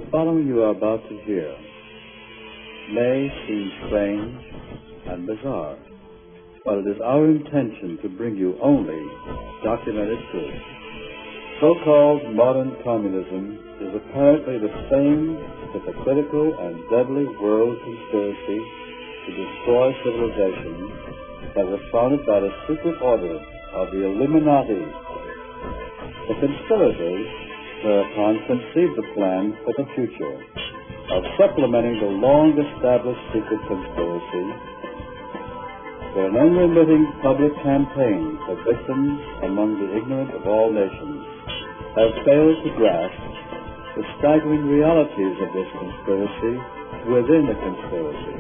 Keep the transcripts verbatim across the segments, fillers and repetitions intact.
following you are about to hear may seem strange and bizarre, but it is our intention to bring you only documented truth. So-called modern communism is apparently the same hypocritical and deadly world conspiracy to destroy civilization that was founded by the secret order of the Illuminati. The conspirators thereupon conceived the plan for the future of supplementing the long-established secret conspiracy for an unremitting public campaign for victims among the ignorant of all nations, have failed to grasp the staggering realities of this conspiracy within the conspiracy.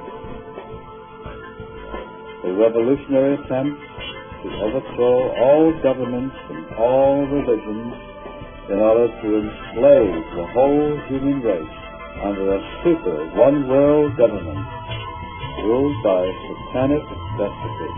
The revolutionary attempt to overthrow all governments and all religions in order to enslave the whole human race under a super one-world government ruled by satanic despotism.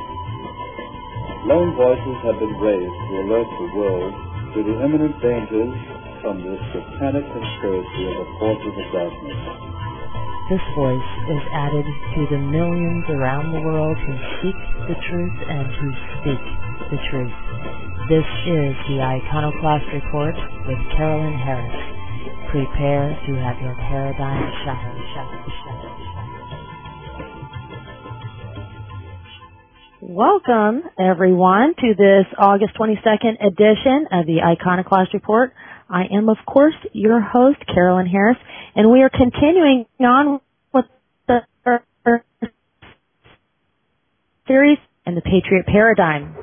Lone voices have been raised to alert the world to the imminent dangers from this satanic conspiracy of the forces of darkness. This voice is added to the millions around the world who seek the truth and who speak the truth. This is the Iconoclast Report with Carolyn Harris. Prepare to have your paradigm shattered, shattered, shattered, shattered. Welcome, everyone, to this August twenty-second edition of the Iconoclast Report. I am, of course, your host, Carolyn Harris, and we are continuing on with the series in the Patriot Paradigm.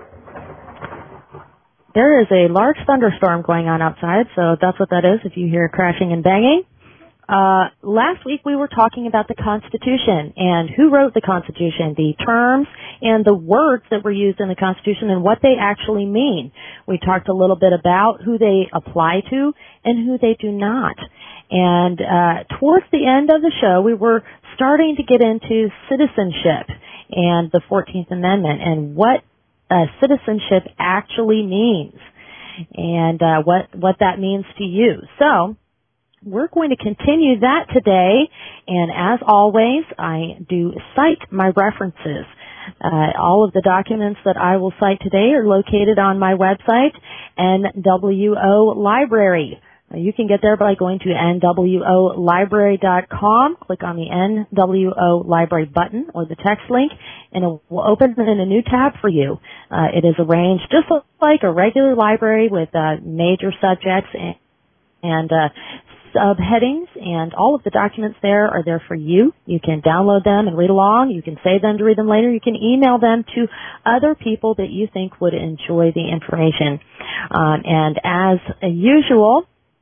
There is a large thunderstorm going on outside, so that's what that is if you hear crashing and banging. Uh, last week we were talking about the Constitution and who wrote the Constitution, the terms and the words that were used in the Constitution and what they actually mean. We talked a little bit about who they apply to and who they do not. And uh, towards the end of the show, we were starting to get into citizenship and the fourteenth Amendment and what uh, citizenship actually means and uh, what what that means to you. So we're going to continue that today, and as always, I do cite my references. Uh, all of the documents that I will cite today are located on my website, N W O Library. You can get there by going to N W O library dot com, click on the N W O Library button or the text link, and it will open in a new tab for you. Uh, it is arranged just like a regular library with uh, major subjects and, and uh, subheadings, and all of the documents there are there for you. You can download them and read along. You can save them to read them later. You can email them to other people that you think would enjoy the information. Um, and as usual,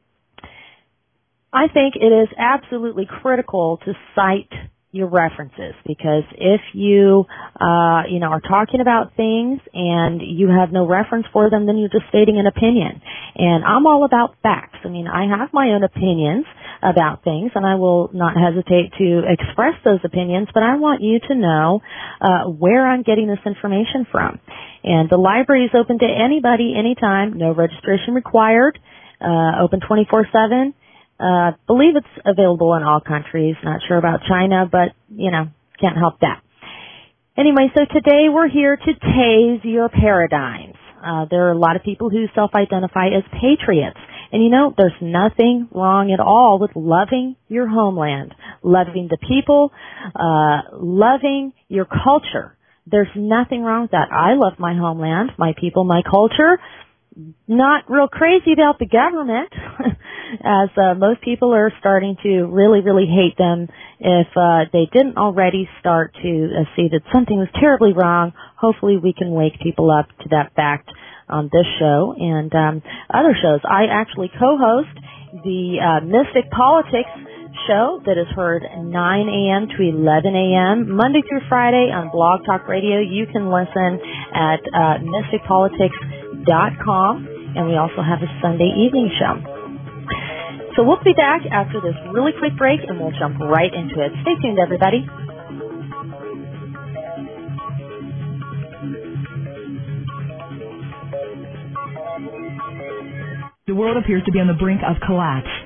I think it is absolutely critical to cite your references, because if you, uh, you know, are talking about things and you have no reference for them, then you're just stating an opinion. And I'm all about facts. I mean, I have my own opinions about things, and I will not hesitate to express those opinions, but I want you to know uh, where I'm getting this information from. And the library is open to anybody, anytime, no registration required, uh, open twenty-four seven. Uh, believe it's available in all countries. Not sure about China, but, you know, can't help that. Anyway, so today we're here to tase your paradigms. Uh, there are a lot of people who self-identify as patriots. And, you know, there's nothing wrong at all with loving your homeland, loving the people, uh, loving your culture. There's nothing wrong with that. I love my homeland, my people, my culture. Not real crazy about the government, as uh, most people are starting to really, really hate them. If uh, they didn't already start to uh, see that something was terribly wrong, hopefully we can wake people up to that fact on this show and um, other shows. I actually co-host the uh, Mystic Politics show that is heard nine a.m. to eleven a.m. Monday through Friday on Blog Talk Radio. You can listen at uh, mystic politics dot com, and we also have a Sunday evening show. So we'll be back after this really quick break, and we'll jump right into it. Stay tuned, everybody. The world appears to be on the brink of collapse.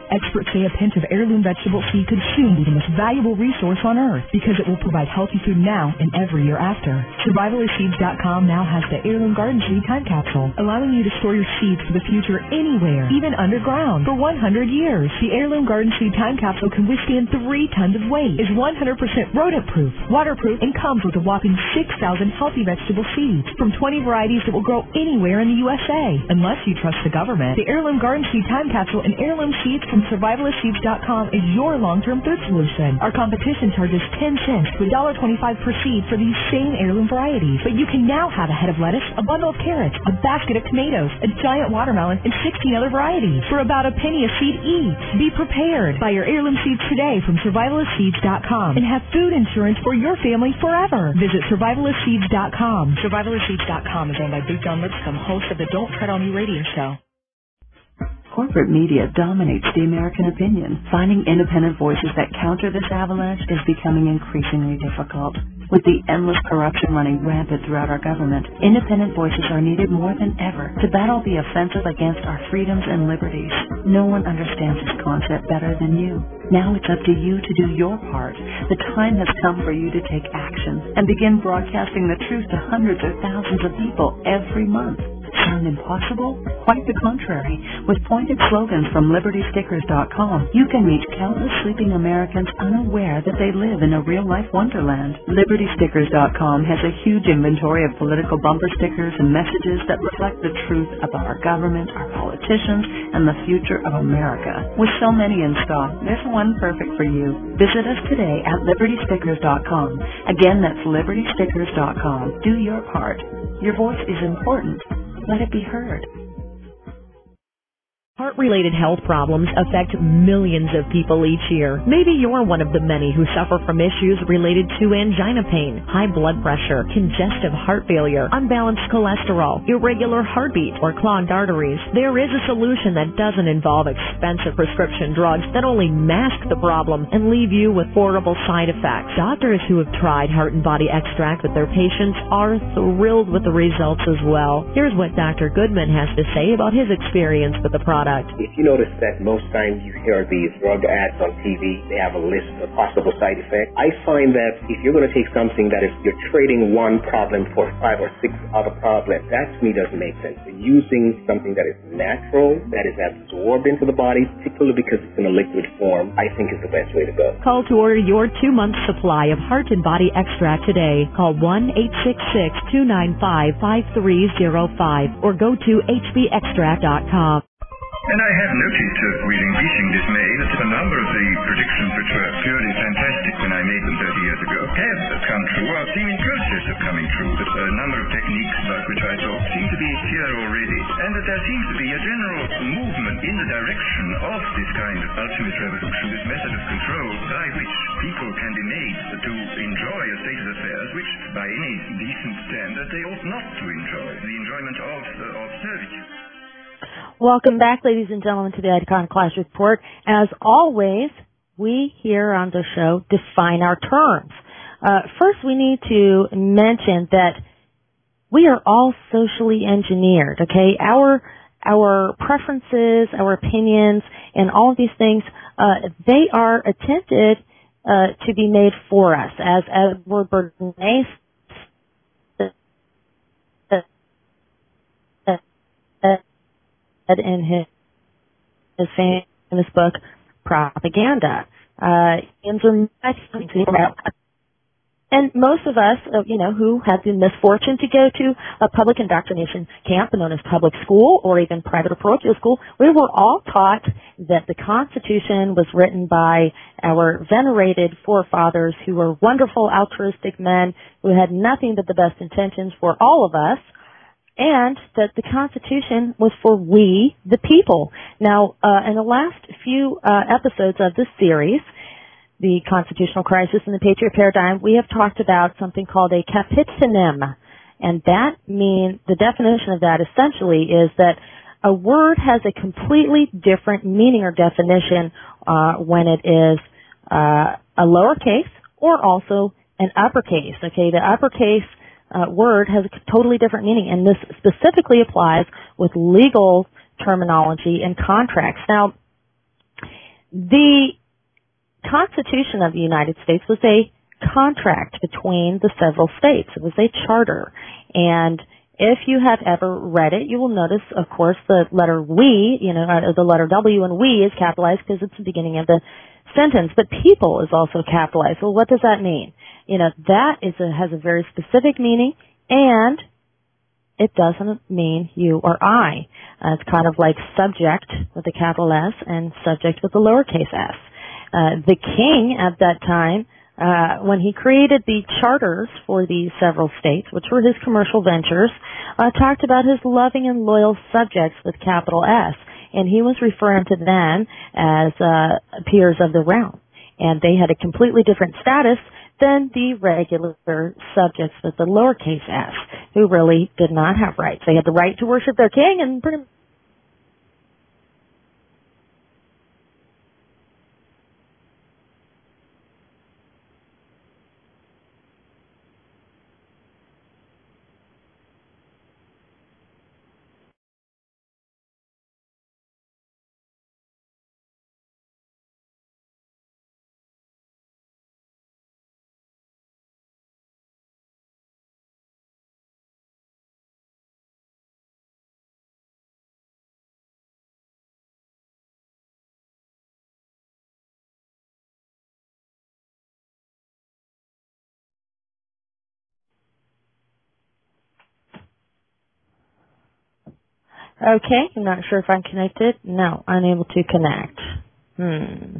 Experts say a pinch of heirloom vegetable seed could soon be the most valuable resource on Earth because it will provide healthy food now and every year after. Survivalist Seeds dot com now has the Heirloom Garden Seed Time Capsule, allowing you to store your seeds for the future anywhere, even underground, for one hundred years. The Heirloom Garden Seed Time Capsule can withstand three tons of weight, is one hundred percent rodent-proof, waterproof, and comes with a whopping six thousand healthy vegetable seeds from twenty varieties that will grow anywhere in the U S A. Unless you trust the government, the Heirloom Garden Seed Time Capsule and Heirloom Seeds from Survivalist Seeds dot com is your long-term food solution. Our competition charges ten cents to one dollar twenty-five per seed for these same heirloom varieties, but you can now have a head of lettuce, a bundle of carrots, a basket of tomatoes, a giant watermelon, and sixteen other varieties for about a penny a seed each. Be prepared. Buy your heirloom seeds today from Survivalist Seeds dot com and have food insurance for your family forever. Visit Survivalist Seeds dot com. Survivalist Seeds dot com is owned by Big John Lipscomb, host of the Don't Tread on Me radio show. Corporate media dominates the American opinion. Finding independent voices that counter this avalanche is becoming increasingly difficult. With the endless corruption running rampant throughout our government, independent voices are needed more than ever to battle the offensive against our freedoms and liberties. No one understands this concept better than you. Now it's up to you to do your part. The time has come for you to take action and begin broadcasting the truth to hundreds or thousands of people every month. Sound impossible? Quite the contrary. With pointed slogans from Liberty Stickers dot com, you can reach countless sleeping Americans unaware that they live in a real-life wonderland. Liberty Stickers dot com has a huge inventory of political bumper stickers and messages that reflect the truth about our government, our politicians, and the future of America. With so many in stock, there's one perfect for you. Visit us today at Liberty Stickers dot com. Again, that's Liberty Stickers dot com. Do your part. Your voice is important. Let it be heard. Heart-related health problems affect millions of people each year. Maybe you're one of the many who suffer from issues related to angina pain, high blood pressure, congestive heart failure, unbalanced cholesterol, irregular heartbeat, or clogged arteries. There is a solution that doesn't involve expensive prescription drugs that only mask the problem and leave you with horrible side effects. Doctors who have tried Heart and Body Extract with their patients are thrilled with the results as well. Here's what Doctor Goodman has to say about his experience with the product. If you notice that most times you hear these drug ads on T V, they have a list of possible side effects. I find that if you're going to take something that is, you're trading one problem for five or six other problems, that to me doesn't make sense. Using something that is natural, that is absorbed into the body, particularly because it's in a liquid form, I think is the best way to go. Call to order your two-month supply of Heart and Body Extract today. Call one eight six six, two nine five, five three zero five or go to H B extract dot com. And I have noted uh, with increasing dismay that a number of the predictions which were purely fantastic when I made them thirty years ago have come true or seem in process of coming true. That a number of techniques about which I talked seem to be here already, and that there seems to be a general movement in the direction of this kind of ultimate revolution, this method of control by which people can be made to enjoy a state of affairs which, by any decent standard, they ought not to enjoy, the enjoyment of, uh, of servitude. Welcome back, ladies and gentlemen, to the Iconoclast Report. As always, we here on the show define our terms. Uh, first, we need to mention that we are all socially engineered, okay? Our our preferences, our opinions, and all of these things, uh, they are attempted uh, to be made for us. As Edward Bernays in his, his famous book, Propaganda. Uh, and most of us, uh, you know, who had the misfortune to go to a public indoctrination camp known as public school or even private or parochial school, we were all taught that the Constitution was written by our venerated forefathers who were wonderful, altruistic men who had nothing but the best intentions for all of us, and that the Constitution was for we, the people. Now, uh, in the last few uh, episodes of this series, The Constitutional Crisis and the Patriot Paradigm, we have talked about something called a capitonym. And that means, the definition of that essentially is that a word has a completely different meaning or definition uh, when it is uh, a lowercase or also an uppercase. Okay, the uppercase Uh, word has a totally different meaning, and this specifically applies with legal terminology and contracts. Now, the Constitution of the United States was a contract between the several states. It was a charter. And if you have ever read it, you will notice, of course, the letter we, you know, uh, the letter W and we is capitalized because it's the beginning of the sentence, but people is also capitalized. Well, what does that mean? You know, that is a, has a very specific meaning, and it doesn't mean you or I. Uh, it's kind of like subject with a capital S and subject with a lowercase s. Uh, the king at that time, uh, when he created the charters for the several states, which were his commercial ventures, uh, talked about his loving and loyal subjects with capital S. And he was referring to them as uh, peers of the realm. And they had a completely different status than the regular subjects with the lowercase s, who really did not have rights. They had the right to worship their king and pretty much okay, I'm not sure if I'm connected. No, unable to connect. Hmm.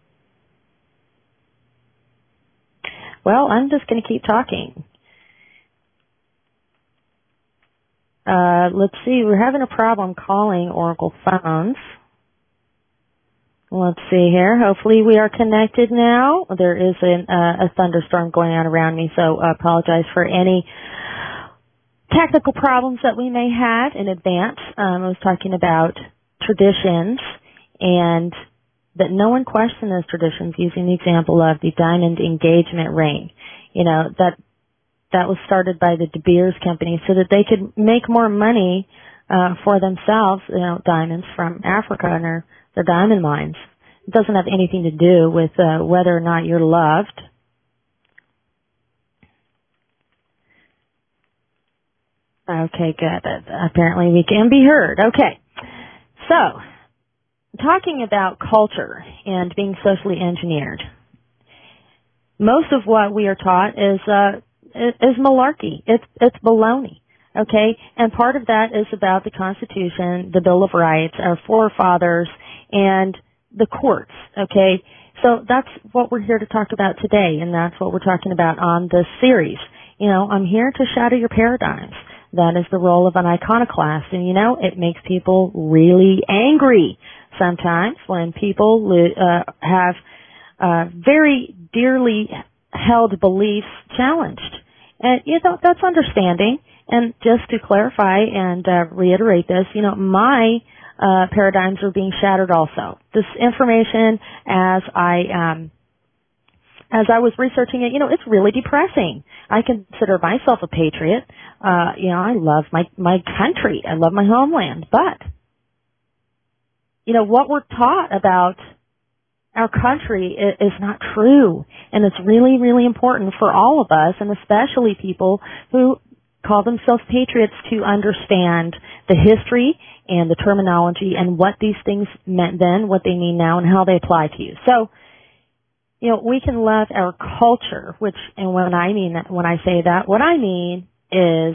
Well, I'm just going to keep talking. Uh, let's see, we're having a problem calling Oracle phones. Let's see here. Hopefully we are connected now. There is an, uh, a thunderstorm going on around me, so I apologize for any technical problems that we may have in advance. Um, I was talking about traditions and that no one questioned those traditions, using the example of the diamond engagement ring. You know, that that was started by the De Beers Company so that they could make more money uh, for themselves, you know, diamonds from Africa and their, their diamond mines. It doesn't have anything to do with uh, whether or not you're loved. Okay, good. Apparently we can be heard. Okay. So, talking about culture and being socially engineered. Most of what we are taught is uh is malarkey. It's it's baloney. Okay? And part of that is about the Constitution, the Bill of Rights, our forefathers, and the courts. Okay? So that's what we're here to talk about today, and that's what we're talking about on this series. You know, I'm here to shatter your paradigms. That is the role of an iconoclast. And, you know, it makes people really angry sometimes when people uh, have uh, very dearly held beliefs challenged. And, you know, that's understanding. And just to clarify and uh, reiterate this, you know, my uh, paradigms are being shattered also. This information, as I um, as I was researching it, you know, it's really depressing. I consider myself a patriot. Uh, you know, I love my, my country. I love my homeland. But, you know, what we're taught about our country is, is not true. And it's really, really important for all of us, and especially people who call themselves patriots, to understand the history and the terminology and what these things meant then, what they mean now, and how they apply to you. So, you know, we can love our culture, which, and when I mean that, when I say that, what I mean is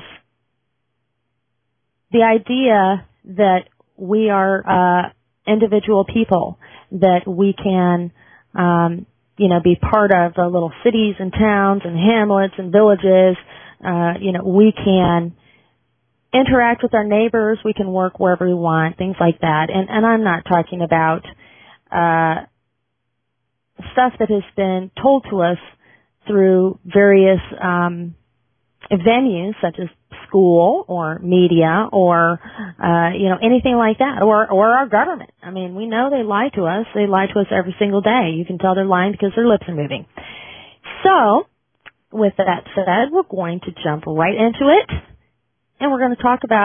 the idea that we are uh individual people, that we can, um, you know, be part of the little cities and towns and hamlets and villages. Uh, you know, we can interact with our neighbors, we can work wherever we want, things like that. And, and I'm not talking about uh stuff that has been told to us through various um venues such as school or media or uh you know anything like that, or or our government. I mean, we know they lie to us. They lie to us every single day. You can tell they're lying because their lips are moving. So, with that said, we're going to jump right into it, and we're going to talk about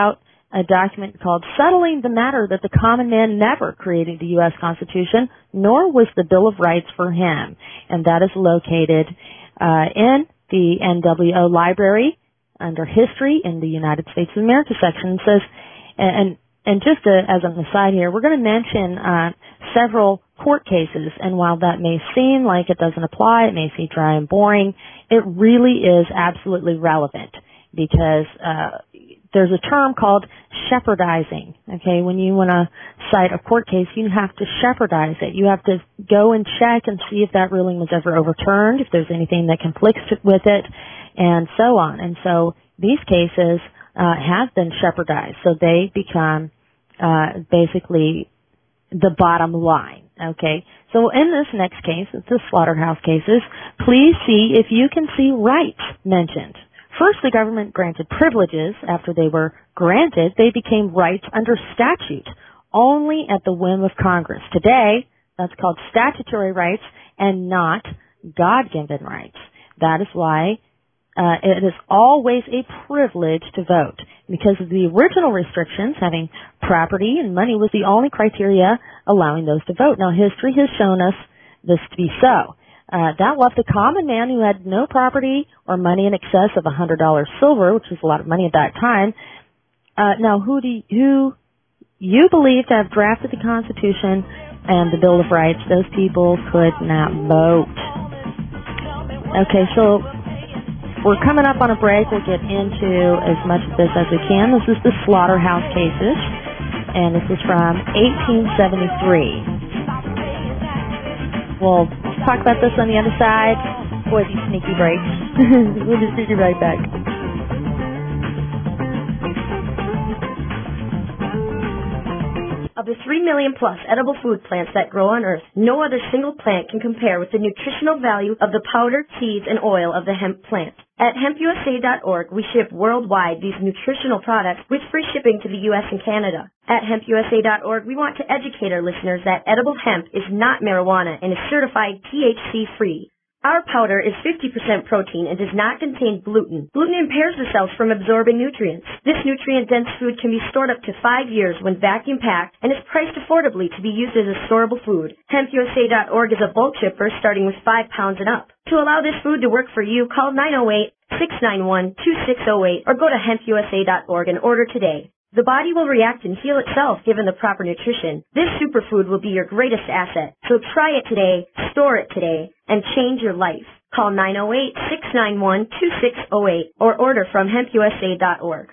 a document called Settling the Matter that the Common Man never created the U S Constitution, nor was the Bill of Rights for him. And that is located uh, in the N W O Library under History in the United States of America section. It says, and and just a, as an aside here, we're going to mention uh, several court cases, and while that may seem like it doesn't apply, it may seem dry and boring, it really is absolutely relevant because uh, there's a term called shepherdizing. Okay, when you want to cite a court case, you have to shepherdize it. You have to go and check and see if that ruling was ever overturned, if there's anything that conflicts with it, and so on. And so these cases uh, have been shepherdized, so they become uh, basically the bottom line. Okay, so in this next case, it's the slaughterhouse cases, please see if you can see rights mentioned. First, the government granted privileges. After they were granted, they became rights under statute, only at the whim of Congress. Today, that's called statutory rights and not God-given rights. That is why uh, it is always a privilege to vote. Because of the original restrictions, having property and money was the only criteria allowing those to vote. Now, history has shown us this to be so. Uh, that left a common man who had no property or money in excess of one hundred dollars silver, which was a lot of money at that time. Uh, now, who do you, who you believe to have drafted the Constitution and the Bill of Rights, those people could not vote. Okay, so we're coming up on a break. We'll get into as much of this as we can. This is the slaughterhouse cases, and this is from eighteen seventy-three. We'll talk about this on the other side. Boy, these sneaky breaks. We'll just be right back. Of the three million plus edible food plants that grow on Earth, no other single plant can compare with the nutritional value of the powder, seeds, and oil of the hemp plant. At hemp U S A dot org, we ship worldwide these nutritional products with free shipping to the U S and Canada. At hemp U S A dot org, we want to educate our listeners that edible hemp is not marijuana and is certified T H C-free. Our powder is fifty percent protein and does not contain gluten. Gluten impairs the cells from absorbing nutrients. This nutrient-dense food can be stored up to five years when vacuum-packed and is priced affordably to be used as a storable food. hemp U S A dot org is a bulk shipper starting with five pounds and up. To allow this food to work for you, call nine oh eight, six nine one, two six oh eight or go to hemp U S A dot org and order today. The body will react and heal itself given the proper nutrition. This superfood will be your greatest asset. So try it today, store it today, and change your life. Call nine oh eight, six nine one, two six oh eight or order from hemp U S A dot org.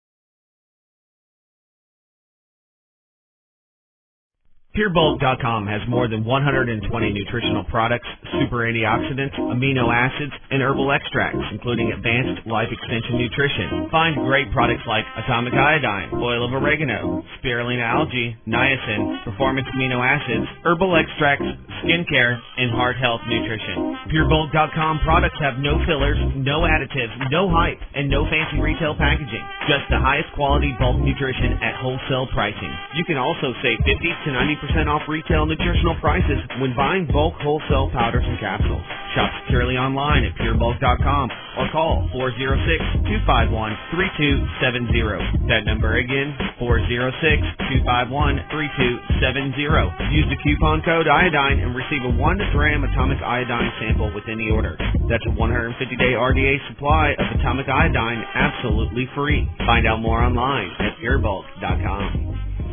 Pure Bulk dot com has more than one hundred twenty nutritional products, super antioxidants, amino acids, and herbal extracts, including advanced life extension nutrition. Find great products like atomic iodine, oil of oregano, spirulina algae, niacin, performance amino acids, herbal extracts, skincare, and heart health nutrition. Pure Bulk dot com products have no fillers, no additives, no hype, and no fancy retail packaging. Just the highest quality bulk nutrition at wholesale pricing. You can also save fifty to ninety percent off retail nutritional prices when buying bulk wholesale powders and capsules. Shop securely online at Pure Bulk dot com or call four oh six, two five one, three two seven oh. That number again, four oh six, two five one, three two seven oh. Use the coupon code iodine and receive a one gram atomic iodine sample with any order. That's a one hundred fifty day R D A supply of atomic iodine absolutely free. Find out more online at Pure Bulk dot com.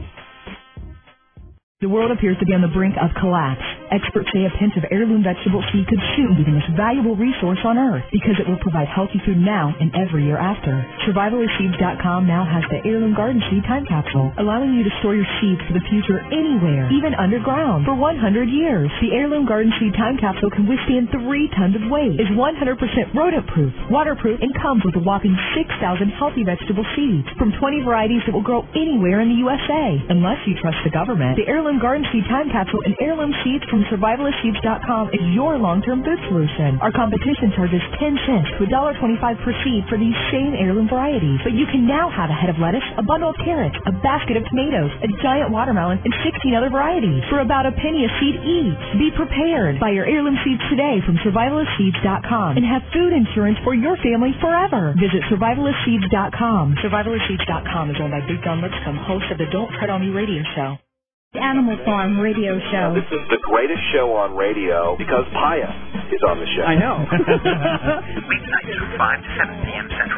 The world appears to be on the brink of collapse. Experts say a pinch of heirloom vegetable seed could soon be the most valuable resource on Earth because it will provide healthy food now and every year after. Survivalist Seeds dot com now has the Heirloom Garden Seed Time Capsule, allowing you to store your seeds for the future anywhere, even underground, for one hundred years. The Heirloom Garden Seed Time Capsule can withstand three tons of weight, is one hundred percent rodent-proof, waterproof, and comes with a whopping six thousand healthy vegetable seeds from twenty varieties that will grow anywhere in the U S A. Unless you trust the government, the Heirloom Garden Seed Time Capsule and heirloom seeds from Survivalist Seeds dot com is your long-term food solution. Our competition charges ten cents to one dollar twenty-five per seed for these same heirloom varieties. But you can now have a head of lettuce, a bundle of carrots, a basket of tomatoes, a giant watermelon, and sixteen other varieties for about a penny a seed each. Be prepared. Buy your heirloom seeds today from Survivalist Seeds dot com and have food insurance for your family for forever. Visit survivalist seeds dot com. survivalist seeds dot com is owned by Big John Lipscomb, host of the Don't Tread on Me radio show. Animal Farm radio show. Now, this is the greatest show on radio because Pius is on the show. I know. Weeknights from five to seven p.m. Central.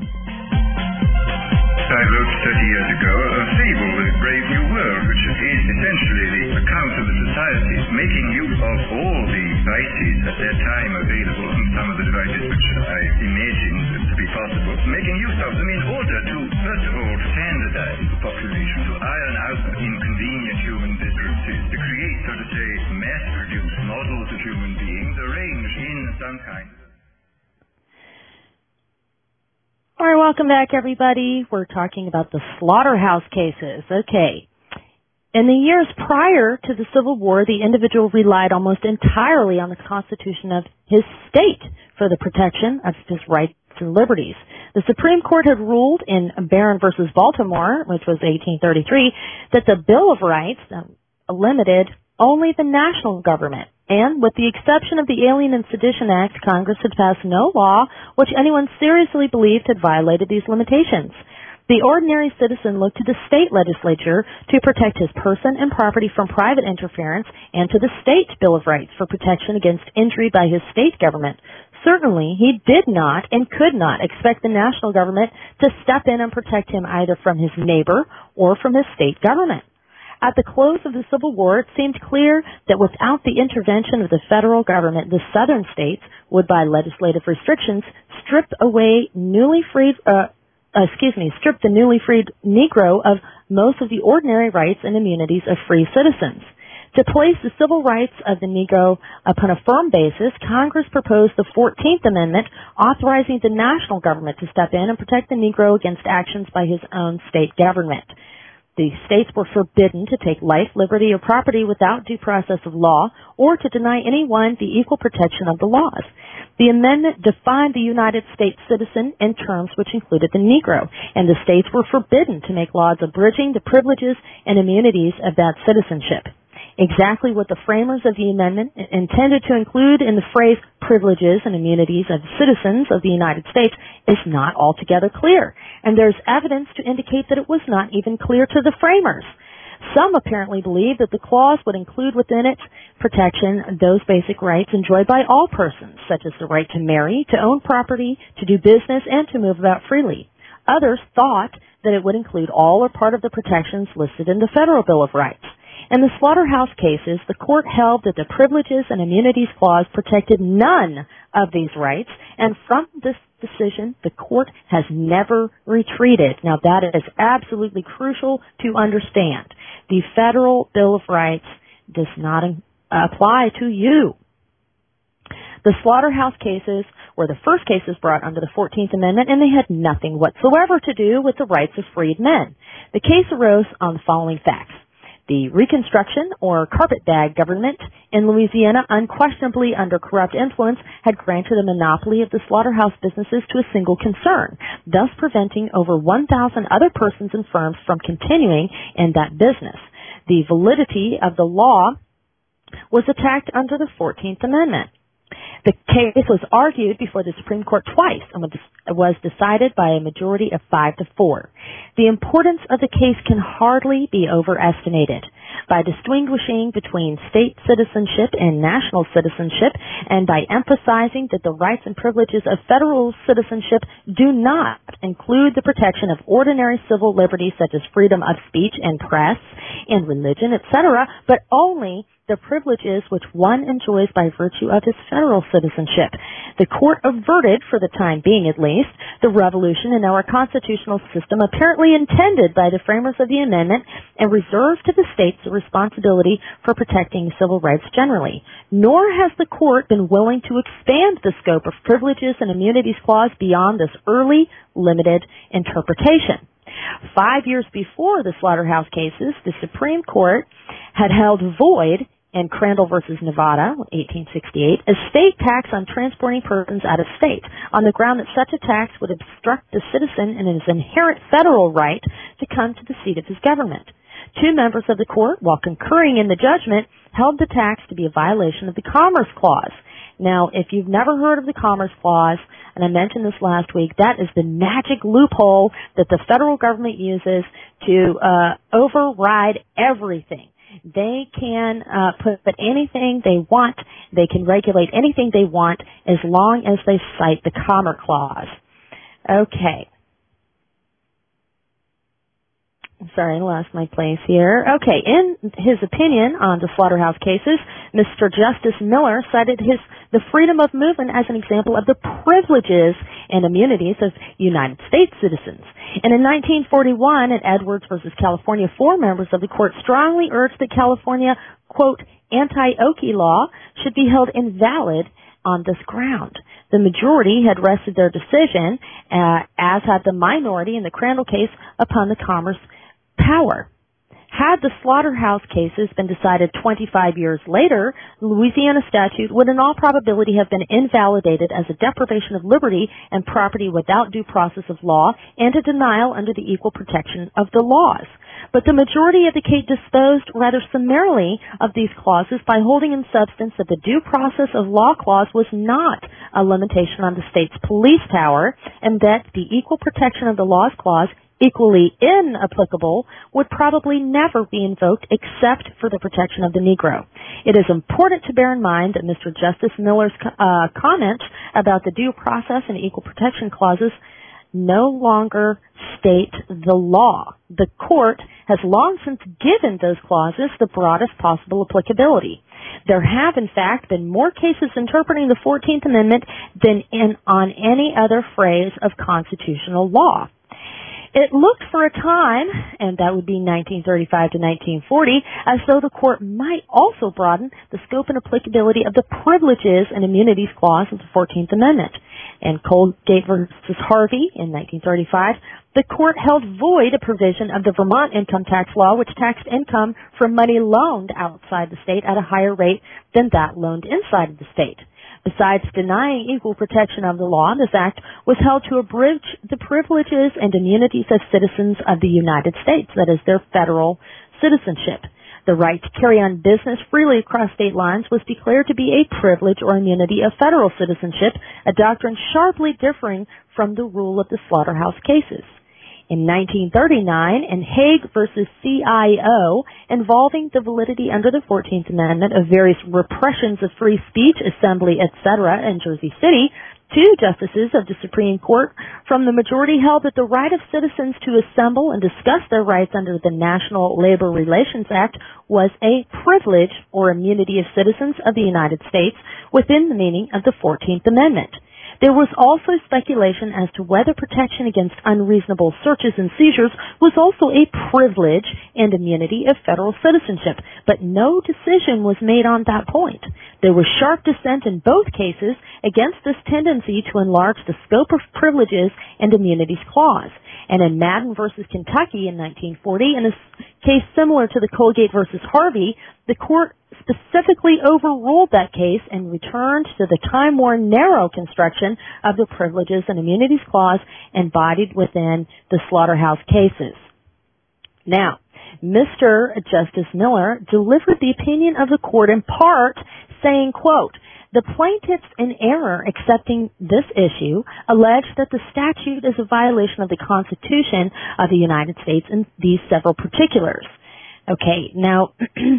I wrote thirty years ago a fable, The Brave New World, which is essentially the account of the society making use of all the devices at that time available, and some of the devices which I imagined to be possible, making use of them in order to, first of all, standardize the population, to iron out inconvenient human differences, to create, so to say, mass-produced models of human beings arranged in some kind of... All right, welcome back, everybody. We're talking about the slaughterhouse cases. Okay. In the years prior to the Civil War, the individual relied almost entirely on the Constitution of his state for the protection of his rights and liberties. The Supreme Court had ruled in Barron versus Baltimore, which was eighteen thirty-three, that the Bill of Rights limited only the national government. And with the exception of the Alien and Sedition Act, Congress had passed no law which anyone seriously believed had violated these limitations. The ordinary citizen looked to the state legislature to protect his person and property from private interference, and to the state Bill of Rights for protection against injury by his state government. Certainly, he did not and could not expect the national government to step in and protect him either from his neighbor or from his state government. At the close of the Civil War, it seemed clear that without the intervention of the federal government, the southern states would, by legislative restrictions, strip away newly freed, uh, uh, excuse me, strip the newly freed Negro of most of the ordinary rights and immunities of free citizens. To place the civil rights of the Negro upon a firm basis, Congress proposed the fourteenth Amendment, authorizing the national government to step in and protect the Negro against actions by his own state government. The states were forbidden to take life, liberty, or property without due process of law, or to deny anyone the equal protection of the laws. The amendment defined the United States citizen in terms which included the Negro, and the states were forbidden to make laws abridging the privileges and immunities of that citizenship. Exactly what the framers of the amendment intended to include in the phrase privileges and immunities of citizens of the United States is not altogether clear, and there's evidence to indicate that it was not even clear to the framers. Some apparently believe that the clause would include within its protection those basic rights enjoyed by all persons, such as the right to marry, to own property, to do business, and to move about freely. Others thought that it would include all or part of the protections listed in the Federal Bill of Rights. In the slaughterhouse cases, the court held that the Privileges and Immunities Clause protected none of these rights, and from this decision, the court has never retreated. Now, that is absolutely crucial to understand. The Federal Bill of Rights does not apply to you. The slaughterhouse cases were the first cases brought under the fourteenth Amendment, and they had nothing whatsoever to do with the rights of freed men. The case arose on the following facts. The Reconstruction, or carpetbag government in Louisiana, unquestionably under corrupt influence, had granted a monopoly of the slaughterhouse businesses to a single concern, thus preventing over one thousand other persons and firms from continuing in that business. The validity of the law was attacked under the fourteenth Amendment. The case was argued before the Supreme Court twice and was decided by a majority of five to four. The importance of the case can hardly be overestimated. By distinguishing between state citizenship and national citizenship, and by emphasizing that the rights and privileges of federal citizenship do not include the protection of ordinary civil liberties such as freedom of speech and press and religion, et cetera, but only the privileges which one enjoys by virtue of his federal citizenship. The court averted, for the time being at least, the revolution in our constitutional system apparently intended by the framers of the amendment, and reserved to the states the responsibility for protecting civil rights generally. Nor has the court been willing to expand the scope of privileges and immunities clause beyond this early, limited interpretation. Five years before the slaughterhouse cases, the Supreme Court had held void in Crandall versus Nevada, eighteen sixty-eight, a state tax on transporting persons out of state, on the ground that such a tax would obstruct the citizen in his inherent federal right to come to the seat of his government. Two members of the court, while concurring in the judgment, held the tax to be a violation of the Commerce Clause. Now, if you've never heard of the Commerce Clause, and I mentioned this last week, that is the magic loophole that the federal government uses to uh, override everything. They can uh, put, put anything they want. They can regulate anything they want as long as they cite the Commerce Clause. Okay. Sorry, I lost my place here. Okay, in his opinion on the slaughterhouse cases, Mister Justice Miller cited his the freedom of movement as an example of the privileges and immunities of United States citizens. And in nineteen forty-one, at Edwards versus California, four members of the court strongly urged that California, quote, anti-Okie law should be held invalid on this ground. The majority had rested their decision, uh, as had the minority in the Crandall case, upon the Commerce power. Had the slaughterhouse cases been decided twenty-five years later, the Louisiana statute would in all probability have been invalidated as a deprivation of liberty and property without due process of law and a denial under the equal protection of the laws. But the majority of the case disposed rather summarily of these clauses by holding in substance that the due process of law clause was not a limitation on the state's police power and that the equal protection of the laws clause, equally inapplicable, would probably never be invoked except for the protection of the Negro. It is important to bear in mind that Mister Justice Miller's uh, comments about the due process and equal protection clauses no longer state the law. The court has long since given those clauses the broadest possible applicability. There have, in fact, been more cases interpreting the fourteenth Amendment than in, on any other phrase of constitutional law. It looked for a time, and that would be nineteen thirty-five to nineteen forty, as though the court might also broaden the scope and applicability of the privileges and immunities clause of the fourteenth Amendment. In Colgate versus Harvey in nineteen thirty-five, the court held void a provision of the Vermont income tax law which taxed income from money loaned outside the state at a higher rate than that loaned inside of the state. Besides denying equal protection of the law, this act was held to abridge the privileges and immunities of citizens of the United States, that is, their federal citizenship. The right to carry on business freely across state lines was declared to be a privilege or immunity of federal citizenship, a doctrine sharply differing from the rule of the slaughterhouse cases. In nineteen thirty-nine, in Hague versus C I O, involving the validity under the fourteenth Amendment of various repressions of free speech, assembly, et cetera in Jersey City, two justices of the Supreme Court from the majority held that the right of citizens to assemble and discuss their rights under the National Labor Relations Act was a privilege or immunity of citizens of the United States within the meaning of the fourteenth Amendment. There was also speculation as to whether protection against unreasonable searches and seizures was also a privilege and immunity of federal citizenship, but no decision was made on that point. There was sharp dissent in both cases against this tendency to enlarge the scope of privileges and immunities clause. And in Madden versus Kentucky in nineteen forty, in a case similar to the Colgate versus Harvey, the court specifically overruled that case and returned to the time-worn narrow construction of the privileges and immunities clause embodied within the slaughterhouse cases. Now, Mister Justice Miller delivered the opinion of the court in part saying, quote, "The plaintiffs in error accepting this issue allege that the statute is a violation of the Constitution of the United States in these several particulars." Okay, now,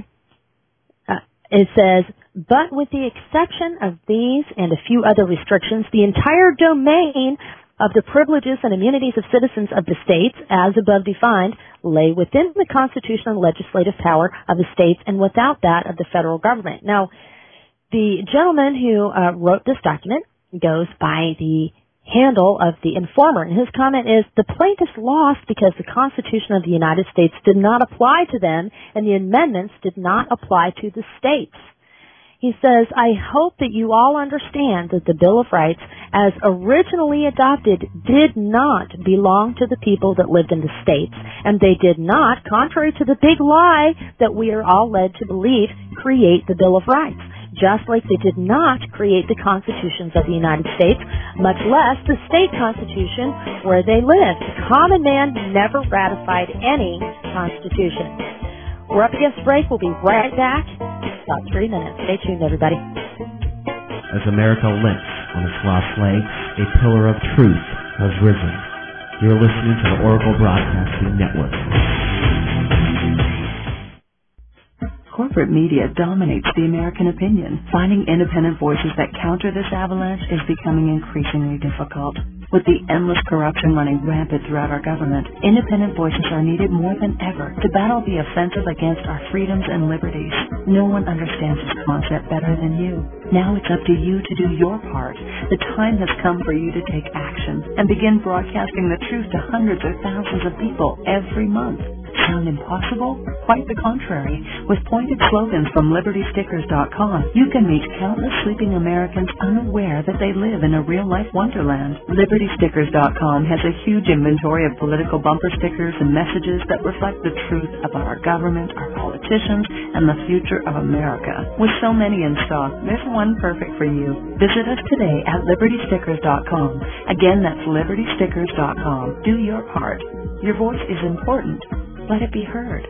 uh, it says, "But with the exception of these and a few other restrictions, the entire domain of the privileges and immunities of citizens of the states, as above defined, lay within the constitutional and legislative power of the states and without that of the federal government." Now, the gentleman who uh, wrote this document goes by the handle of the informer, and his comment is, "The plaintiffs lost because the Constitution of the United States did not apply to them and the amendments did not apply to the states." He says, "I hope that you all understand that the Bill of Rights, as originally adopted, did not belong to the people that lived in the states, and they did not, contrary to the big lie that we are all led to believe, create the Bill of Rights. Just like they did not create the constitutions of the United States, much less the state constitution where they lived. The common man never ratified any constitution." We're up against break. We'll be right back. About three minutes. Stay tuned, everybody. As America limps on its lost legs, a pillar of truth has risen. You're listening to the Oracle Broadcasting Network. Corporate media dominates the American opinion. Finding independent voices that counter this avalanche is becoming increasingly difficult. With the endless corruption running rampant throughout our government, independent voices are needed more than ever to battle the offensive against our freedoms and liberties. No one understands this concept better than you. Now it's up to you to do your part. The time has come for you to take action and begin broadcasting the truth to hundreds or thousands of people every month. Sound impossible? Quite the contrary. With pointed slogans from Liberty Stickers dot com, you can meet countless sleeping Americans unaware that they live in a real-life wonderland. Liberty Stickers dot com has a huge inventory of political bumper stickers and messages that reflect the truth about our government, our politicians, and the future of America. With so many in stock, there's one perfect for you. Visit us today at Liberty Stickers dot com. Again, that's Liberty Stickers dot com. Do your part. Your voice is important. Let it be heard.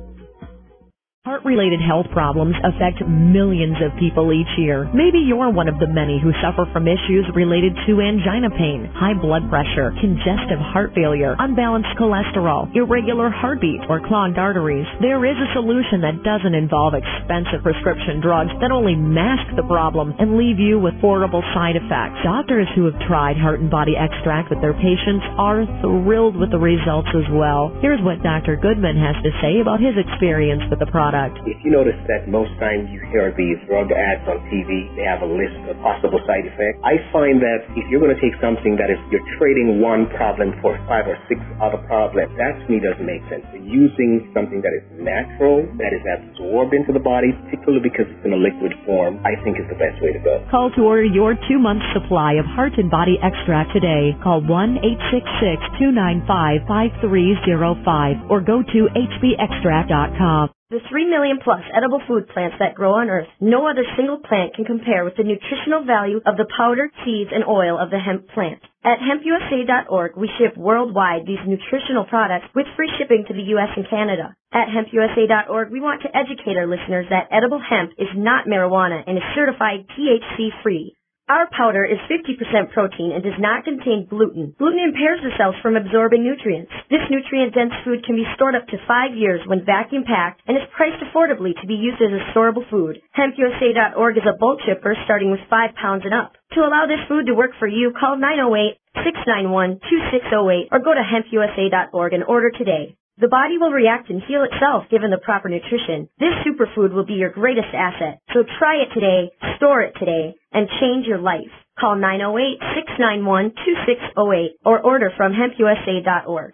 Heart-related health problems affect millions of people each year. Maybe you're one of the many who suffer from issues related to angina pain, high blood pressure, congestive heart failure, unbalanced cholesterol, irregular heartbeat, or clogged arteries. There is a solution that doesn't involve expensive prescription drugs that only mask the problem and leave you with horrible side effects. Doctors who have tried Heart and Body Extract with their patients are thrilled with the results as well. Here's what Doctor Goodman has to say about his experience with the product. If you notice that most times you hear these drug ads on T V, they have a list of possible side effects. I find that if you're going to take something that is, you're trading one problem for five or six other problems, that to me doesn't make sense. So using something that is natural, that is absorbed into the body, particularly because it's in a liquid form, I think is the best way to go. Call to order your two-month supply of Heart and Body Extract today. Call one eight six six, two nine five, five three zero five or go to H B extract dot com. The three million plus edible food plants that grow on Earth, no other single plant can compare with the nutritional value of the powder, seeds, and oil of the hemp plant. At hemp U S A dot org, we ship worldwide these nutritional products with free shipping to the U S and Canada. At hemp U S A dot org, we want to educate our listeners that edible hemp is not marijuana and is certified T H C-free. Our powder is fifty percent protein and does not contain gluten. Gluten impairs the cells from absorbing nutrients. This nutrient-dense food can be stored up to five years when vacuum-packed and is priced affordably to be used as a storable food. hemp U S A dot org is a bulk shipper starting with five pounds and up. To allow this food to work for you, call nine oh eight, six nine one, two six oh eight or go to hemp U S A dot org and order today. The body will react and heal itself given the proper nutrition. This superfood will be your greatest asset. So try it today, store it today, and change your life. Call nine oh eight, six nine one, two six oh eight or order from hemp U S A dot org.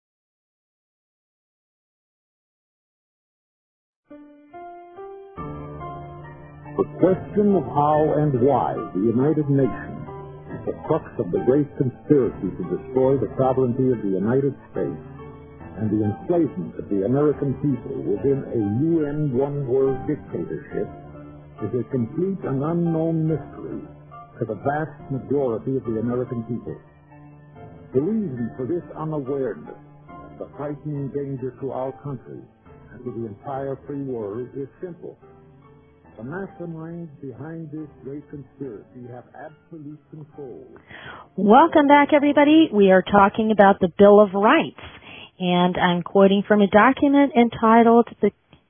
The question of how and why the United Nations, the crux of the great conspiracy to destroy the sovereignty of the United States, and the enslavement of the American people within a U N one-world dictatorship is a complete and unknown mystery to the vast majority of the American people. The reason for this unawareness, the frightening danger to our country and to the entire free world is simple. The masterminds behind this great conspiracy have absolute control. Welcome back, everybody. We are talking about the Bill of Rights. And I'm quoting from a document entitled, the,